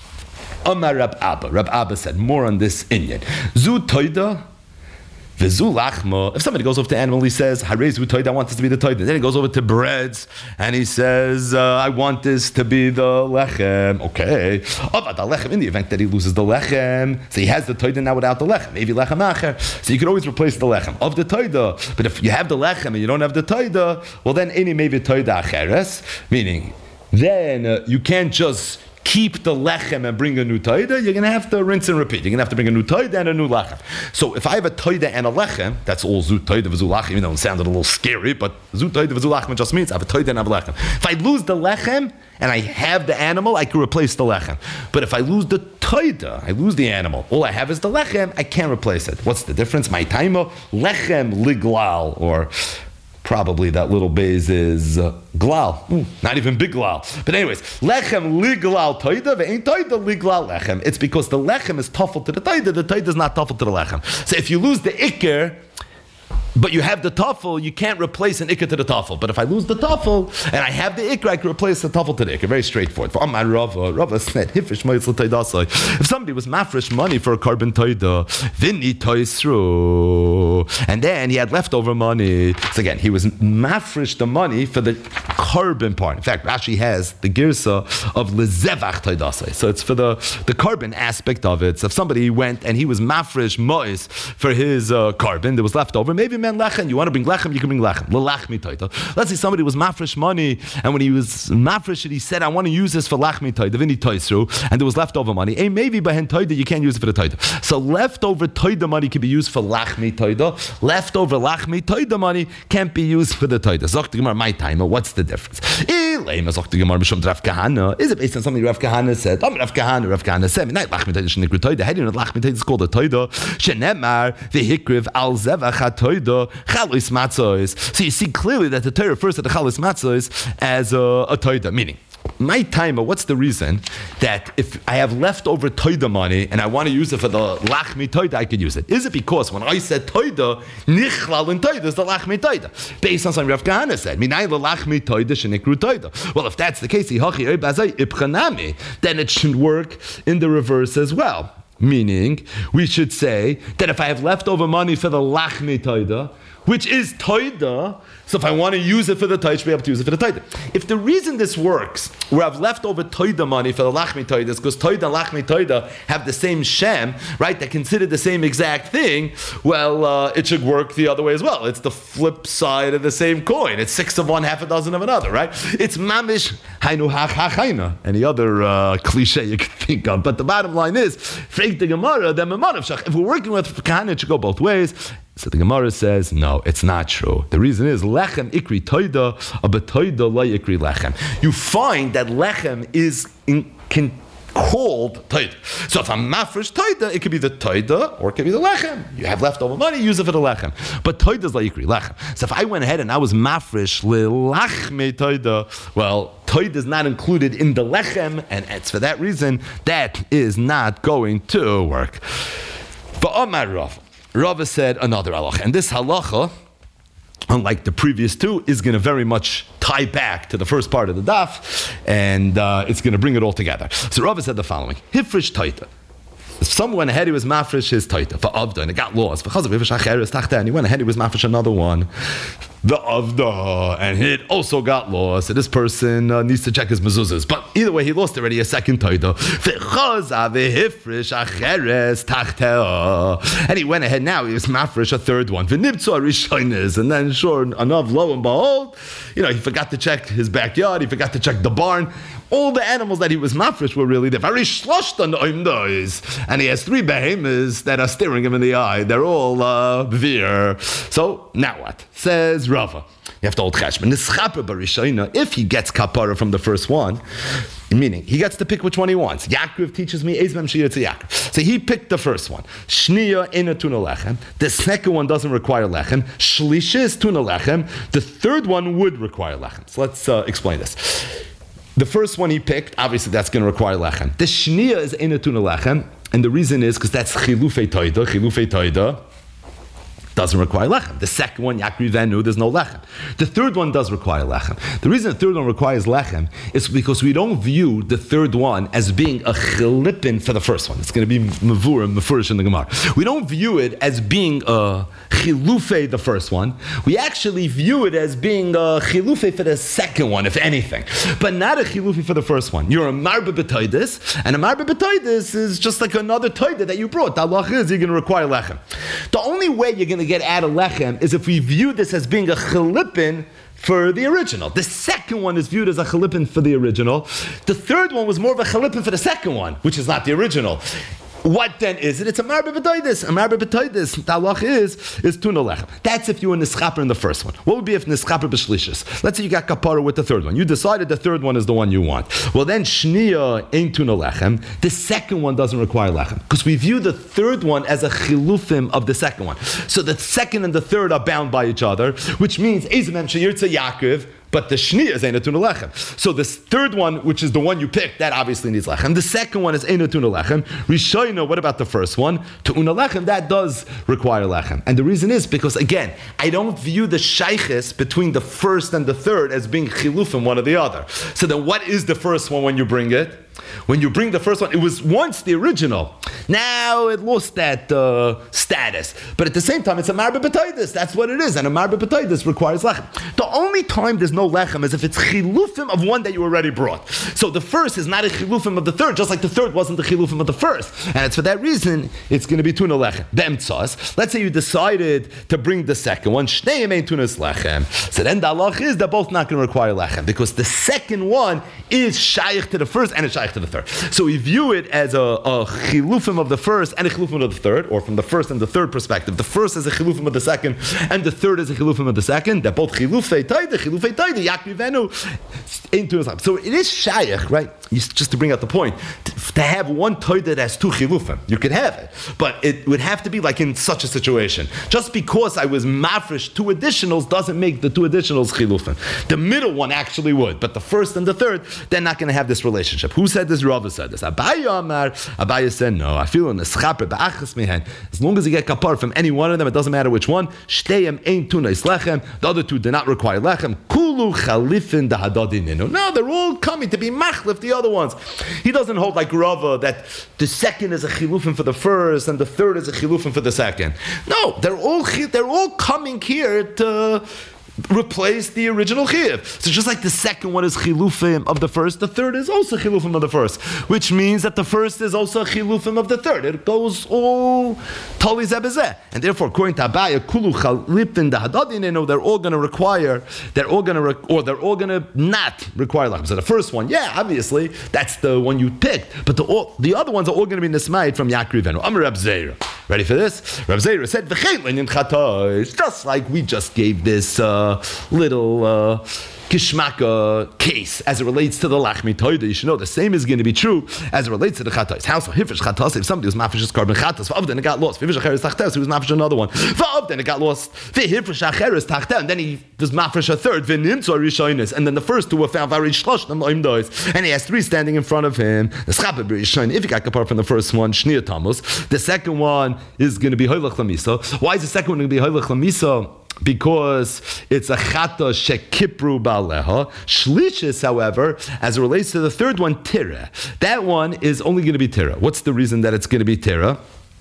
Amar Rab Abba. Rab Abba said more on this inyan. Zu toida. If somebody goes over to animal, he says, I want this to be the toida. Then he goes over to breads, and he says, uh, I want this to be the lechem. Okay. In the event that he loses the lechem, so he has the toida now without the lechem. Maybe lechem acher. So you can always replace the lechem of the toida. But if you have the lechem and you don't have the toida, well then any maybe toida acheres, meaning then uh, you can't just keep the lechem and bring a new toida, you're going to have to rinse and repeat. You're going to have to bring a new toida and a new lechem. So if I have a toida and a lechem, that's all zu toida v'zu lachem, even though it sounded a little scary, but zu toida v'zu lachem just means I have a toida and I have a lechem. If I lose the lechem and I have the animal, I can replace the lechem. But if I lose the toida, I lose the animal, all I have is the lechem, I can't replace it. What's the difference? My taimo, lechem liglal, or probably that little base is uh, glal. Ooh, not even big glal. But anyways, lechem liglal toida, ve'ein toida liglal lechem. It's because the lechem is tuffle to the toida, the toida is not tuffle to the lechem. So if you lose the ikir, but you have the tafel, you can't replace an ikra to the tafel. But if I lose the tafel and I have the ikra, I can replace the tafel to the ikra. Very straightforward. For Amar Rava, Rava said, if somebody was mafresh money for a carbon taida, vini toisru, and then he had leftover money. So again, he was mafresh the money for the carbon part. In fact, Rashi has the girsa of lezevach taidasai. So it's for the, the carbon aspect of it. So if somebody went and he was mafresh mois for his uh, carbon, there was leftover, maybe man lechem. You want to bring lechem, you can bring lechem. Lelachmi taita. Let's say somebody was mafresh money, and when he was mafresh it, he said, I want to use this for lachmi taita, vini toisru, and there was leftover money. Hey, maybe by hen taita, you can't use it for the taita. So leftover taita money can be used for lachmi taita. Leftover lachmi taita money can't be used for the taita. Zok the Gemara, my timer, what's the difference? Zok the Gemara, Mishum Rav Kahana. Is it based on something Rav Kahana said? I'm Rav Kahana, Rav Kahana said, not lachmi taita, shenikru taita. How do you know lachmi taita is called a taita? Shenemar, vehikriv al zevach ha-taita. Chalos matzos. So you see clearly that the Torah refers to the chalos matzos as a, a toida. Meaning, my timer, what's the reason that if I have leftover toida money and I want to use it for the lachmi toida, I could use it? Is it because when I said toida, nichlal in toida is the lachmi toida? Based on something Rav Kahana said, minay the lachmi toida shenikru toida. Well, if that's the case, then it should work in the reverse as well. Meaning, we should say that if I have leftover money for the lachmi toida, which is toida, so if I want to use it for the toida, I should be able to use it for the toida. If the reason this works, where I've leftover toida money for the lachmi toida, is because toida and lachmi toida have the same shem, right? They're considered the same exact thing. Well, uh, it should work the other way as well. It's the flip side of the same coin. It's six of one, half a dozen of another, right? It's mamish hainu hach hach haina. Any other uh, cliche you could think of. But the bottom line is, freik the Gemara, the memarav shach. If we're working with kahana, it should go both ways. So the Gemara says, no, it's not true. The reason is, lechem ikri toida, but toida la ikri lechem. You find that lechem is in, can, called toida. So if I'm mafresh toida, it could be the toida or it could be the lechem. You have leftover money, use it for the lechem. But toida is la ikri lechem. So if I went ahead and I was mafresh lelachme toida, well, toida is not included in the lechem, and it's for that reason that is not going to work. But Amar Rav, Rava said another halacha, and this halacha, unlike the previous two, is going to very much tie back to the first part of the daf, and uh, it's going to bring it all together. So Rava said the following: Hifresh taita. If someone went ahead, he was mafresh his taita for avda, and it got lost. And he went ahead, he was mafresh another one, the avda, and it also got lost. So this person uh, needs to check his mezuzahs. But either way, he lost already a second taita. And he went ahead now, he was mafresh a third one. And then sure enough, lo and behold, you know, he forgot to check his backyard, he forgot to check the barn. All the animals that he was mafresh were really there. Very shloshta noimdois. And he has three behemoths that are staring him in the eye. They're all uh, veer. So, now what? Says Rava. You have to hold cheshbon. If he gets kapara from the first one, meaning he gets to pick which one he wants. Yaakov teaches me ezmem shir to Yaakov. So he picked the first one. Shniya ina tuna lechem. The second one doesn't require lechem. Shlisha is tuna lechem. The third one would require lechem. So let's uh, explain this. The first one he picked, obviously that's going to require lechem. The shniya is ina tuna lechem, and the reason is because that's chilufei toida. Chilufei toida doesn't require lechem. The second one, Yakri Venu, there's no lechem. The third one does require lechem. The reason the third one requires lechem is because we don't view the third one as being a chilipin for the first one. It's going to be mavurim, mafurish in the Gemara. We don't view it as being a chilufe, the first one. We actually view it as being a chilufe for the second one, if anything. But not a chilufe for the first one. You're a marba b'toidis, and a marba b'toidis is just like another toida that you brought. The halach is you're going to require lechem. The only way you're going to get out of lechem is if we view this as being a chalipin for the original. The second one is viewed as a chalipin for the original. The third one was more of a chalipin for the second one, which is not the original. What then is it? It's a marba b'toidis. A marba b'toidis. The halach is is tuna lechem. That's if you were nischaper in the first one. What would be if nischaper b'shlishis? Let's say you got kapara with the third one. You decided the third one is the one you want. Well, then shniya ain't tuna lechem. The second one doesn't require lechem because we view the third one as a chilufim of the second one. So the second and the third are bound by each other, which means ezmem sheyirtza Yaakov. but the shniya is Eina Tuna Lechem. So this third one, which is the one you picked, that obviously needs Lechem. The second one is Eina Tuna Lechem. Rishayna, what about the first one? Tu'una Lechem, that does require Lechem. And the reason is because, again, I don't view the shaykhis between the first and the third as being chilufim one or the other. So then what is the first one when you bring it? When you bring the first one, it was once the original. Now it lost that uh, status. But at the same time, it's a marbe b'taydis. That's what it is. And a marbe b'taydis requires lechem. The only time there's no lechem is if it's chilufim of one that you already brought. So the first is not a chilufim of the third, just like the third wasn't the chilufim of the first. And it's for that reason, it's going to be tuna lechem. B'emtzas. Let's say you decided to bring the second one. Shneim ein tunas lechem. So then the halach is they're both not going to require lechem. Because the second one is shaykh to the first and it's shaykh to the third. So we view it as a, a chilufim of the first and a chilufim of the third, or from the first and the third perspective. The first is a chilufim of the second, and the third is a chilufim of the second. They're both chilufei taida, chilufei taida, yakrivenu. So it is shaykh, right? Just to bring out the point, to have one taida that has two chilufim, you could have it, but it would have to be like in such a situation. Just because I was mafresh two additionals doesn't make the two additionals chilufim. The middle one actually would, but the first and the third, they're not going to have this relationship. Who said this? Rava said this. Abaya Amar. Abaya said no. I feel in the schaper be'achas mehen. As long as you get kapar from any one of them, it doesn't matter which one. Shteyem ein tunais lechem. The other two do not require lechem. Kulu chalifin dahadadininu. No, they're all coming to be machlif the other ones. He doesn't hold like Rava that the second is a chilufin for the first and the third is a chilufin for the second. No, they're all they're all coming here to replace the original chiyuv. So just like the second one is chilufim of the first, the third is also chilufim of the first, which means that the first is also chilufim of the third. It goes all tali zebezeh. And therefore, according to Abaya, kulu chalifin dahadadinenu, they're all going to require, they're all going to, re- or they're all going to not require lechem. So the first one, yeah, obviously, that's the one you picked, but the all, the other ones are all going to be nismayed from Yakrivenu. Amar Reb Zera. Ready for this? Reb Zera said, v'chein in chatois, just like we just gave this uh, little uh, kishmaka case as it relates to the lachmi toida. You should know the same is going to be true as it relates to the chatos. How so? Hifish chatos. If somebody was mafresh carbon chatos, v'av then it got lost. Hifish acheres tachtes, he was mafresh another one. V'av then it got lost. V'hifish acheres tachtes, and then he was mafresh a third. V'nimtzor rishonis, and then the first two were found very shlosh them loimdos, and he has three standing in front of him. The schaper b'rishoin. If he got apart from the first one, shnia tamus. The second one is going to be hoylach lamisa. Why is the second one going to be hoylach lamisa? Because it's a chata shekipru baleha. Shlishis, however, as it relates to the third one, tira. That one is only going to be tira. What's the reason that it's going to be tira?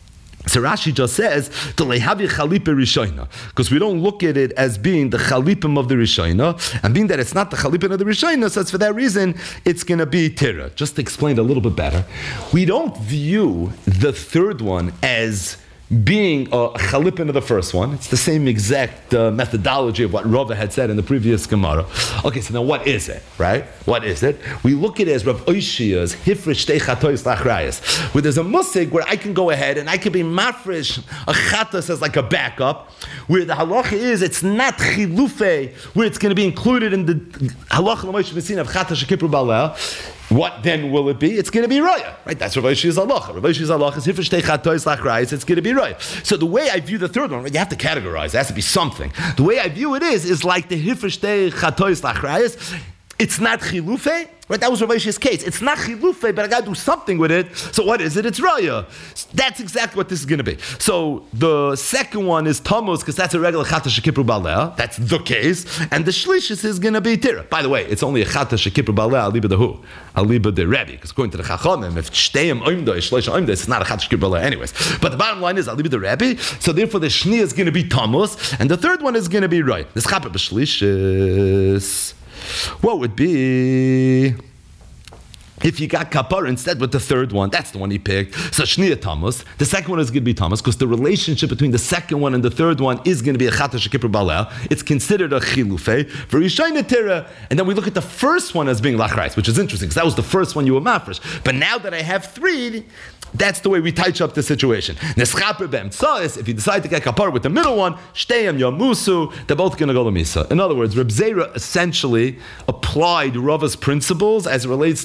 So Rashi just says the lehavi chalipe rishoina, because we don't look at it as being the chalipim of the rishoina, and being that it's not the chalipim of the rishoina, so it's for that reason it's going to be tira. Just to explain it a little bit better, we don't view the third one as being a chalipin of the first one. It's the same exact uh, methodology of what Rava had said in the previous Gemara. Okay, so now what is it, right? What is it? We look at it as Rav Oishia's Hifrish Tei Chatois Lachrayas, where there's a musig where I can go ahead and I can be mafresh a chatas as like a backup, where the halacha is it's not chilufe, where it's going to be included in the halacha l'moish v'sin of chatas shekipru baleh. What then will it be? It's going to be raya, right? That's Rav Oishia's halacha. Rav Oishia's halacha is Hifrish Tei Chatois Lachrayas. It's going to be raya. So the way I view the third one, you have to categorize. It has to be something. The way I view it is, is like the Hifrish Tei Chatois Lachrayas. It's not chilufe, right? That was Rav Oishia's case. It's not chilufe, but I got to do something with it. So what is it? It's raya. That's exactly what this is going to be. So the second one is Tammuz, because that's a regular chata shekipru baleh. That's the case. And the shlishis is going to be tira. By the way, it's only a chata shekipru baleh aliba de hu, aliba de Rebbe, because according to the chachamim, if shteim oimdo, shleisha oimdo, it's not a chata shekipru baleh anyways. But the bottom line is aliba de Rebbe. So therefore the shni is going to be Tammuz, and the third one is going to be raya. This chapa b'shlishis. What would be if you got kapar instead with the third one? That's the one he picked. So shniya tamus. The second one is going to be tamus because the relationship between the second one and the third one is going to be a chata shekipur baleh. It's considered a chilufe for yishayna tira. And then we look at the first one as being lachrais, which is interesting because that was the first one you were mafresh. But now that I have three, that's the way we touch up the situation. If you decide to get kapar with the middle one, shteyam yamusu, they're both going to go to misa. In other words, Reb Zera essentially applied Rava's principles as it relates to the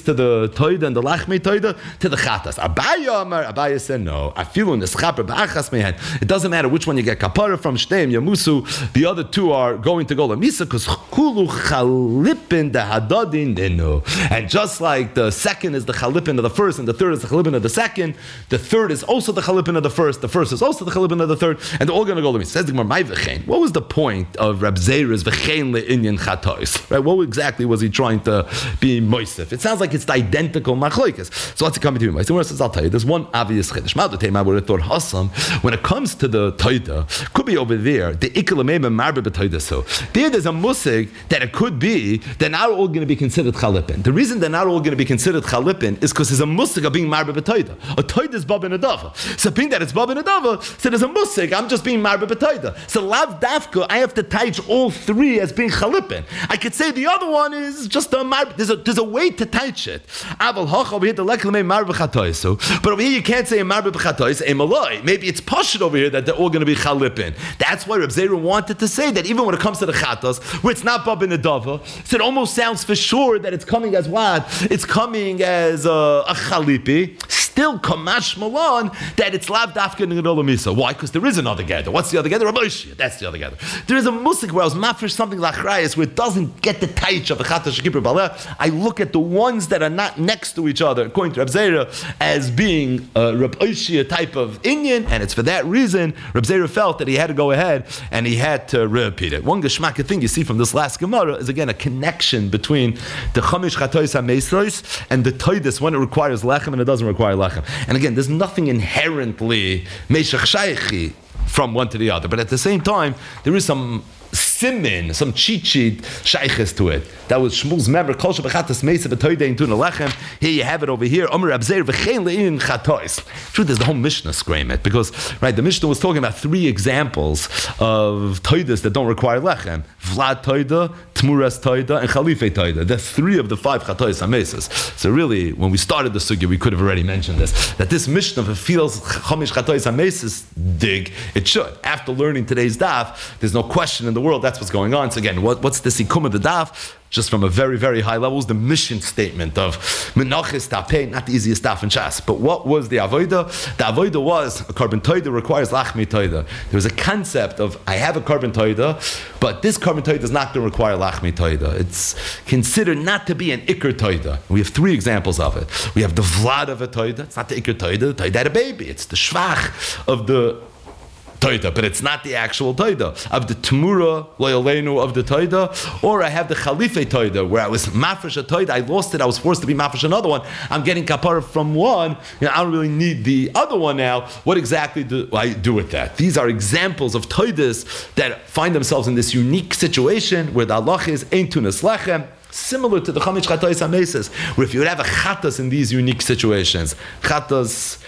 the toida and the lachmei toida to the chatas. Abaya Amar, Abaya said no. I feel in the schaper ba'achas mehen. It doesn't matter which one you get kapara from, shteim, yamusu. The other two are going to go lamisa because kulu chalipin the hadadin nenu. And just like the second is the chalipin of the first and the third is the chalipin of the second, the third is also the chalipin of the first, the first is also the chalipin of the third, and they're all going to go lamisa. Says the Gemara, my v'chein. What was the point of Reb Zera's v'chein le'inyan chatos? Right? What exactly was he trying to be moisef? It sounds like it's the identical machloikas. So what's it coming to me? So says, I'll tell you, there's one obvious chiddush. I would have thought Hassam, when it comes to the Toida, could be over there, the Ikalamema Marbe B'Toida. So there, there's a musig that it could be they're not all going to be considered Chalipin. The reason they're not all going to be considered Chalipin is because there's a musig of being Marbe B'Toida. A Toida is Bab and Adava. So being that it's Bab and Adava, so there's a musig, I'm just being Marbe B'Toida. So Lav Dafka, I have to touch all three as being Chalipin. I could say the other one is just a Marbe. There's a, there's a way to touch it. Aval Hoch over here, the Leklamei Marbe B'Chatoiso. But over here, you can't say a Marbe B'Chatois, a Maloi. Maybe it's Pashut over here that they're all going to be Chalipin. That's why Reb Zera wanted to say that even when it comes to the Chatos, where it's not Bab and Adava, so it almost sounds for sure that it's coming as what? It's coming as a, a Chalipi. Still Kamash Malon that it's Lav Dafka and Misa. Why? Because there is another gather. What's the other gather? Raboshi. That's the other gather. There is a musik where I was mafresh something like Rayas where it doesn't get the taich of the Chatos Shekipur Baleh. I look at the ones that are not next to each other, according to Reb Zera, as being a Reb Oshia type of Inyan, and it's for that reason Reb Zera felt that he had to go ahead and he had to repeat it. One geschmacka thing you see from this last Gemara is again a connection between the Chamish Chatois HaMeisros and the Toidus when it requires Lechem and it doesn't require Lechem. And again, there's nothing inherently Meshach Shaychi from one to the other, but at the same time, there is some simin, some cheat-sheet shayches to it. That was Shmuel's member, Kol Shebechatas Meisa B'Toidei Tuna Lechem. Here you have it over here. Omer Abzer V'chein Le'in Chatois. Truth is, the whole Mishnah scream it, because, right, the Mishnah was talking about three examples of Toidas that don't require Lechem. Vlad Toida, Tmuras Toida, and Chalife Toida. That's three of the five Chatois HaMesas. So really, when we started the sugya, we could have already mentioned this, that this Mishnah, if it feels Chamish Chatois HaMesas dig, it should. After learning today's daf, there's no question in the world that's what's going on. So again, what, what's the sikum of the daf? Just from a very, very high level, is the mission statement of Menachis Tapeh, not the easiest daf in Shas. But what was the avoida? The avoida was a carbon toida requires lachmi toida. There was a concept of I have a carbon toida, but this carbon toida is not going to require lachmi toida. It's considered not to be an ikr toida. We have three examples of it. We have the vlad of a toida. It's not the ikr toida. The toida had a baby. It's the shvach of the Toida, but it's not the actual Toida. Of the Tmura, Loyalenu of the Toida, or I have the Khalife Toida, where I was mafresh a Toida, I lost it, I was forced to be mafresh another one. I'm getting kapara from one, you know, I don't really need the other one now. What exactly do I do with that? These are examples of Toidas that find themselves in this unique situation where the Allah is Ein Tunas Lechem, similar to the Chamish Chatois HaMesas, where if you would have a Chatas in these unique situations, Chatas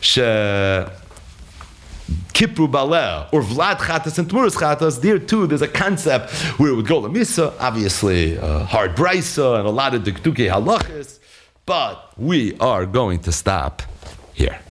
she Kipru Baleh, or Vlad Chatas and Tmuras Chatas, there too there's a concept where it would go Lamisa, obviously uh, hard Braisa and a lot of Dikduke Halachas, but we are going to stop here.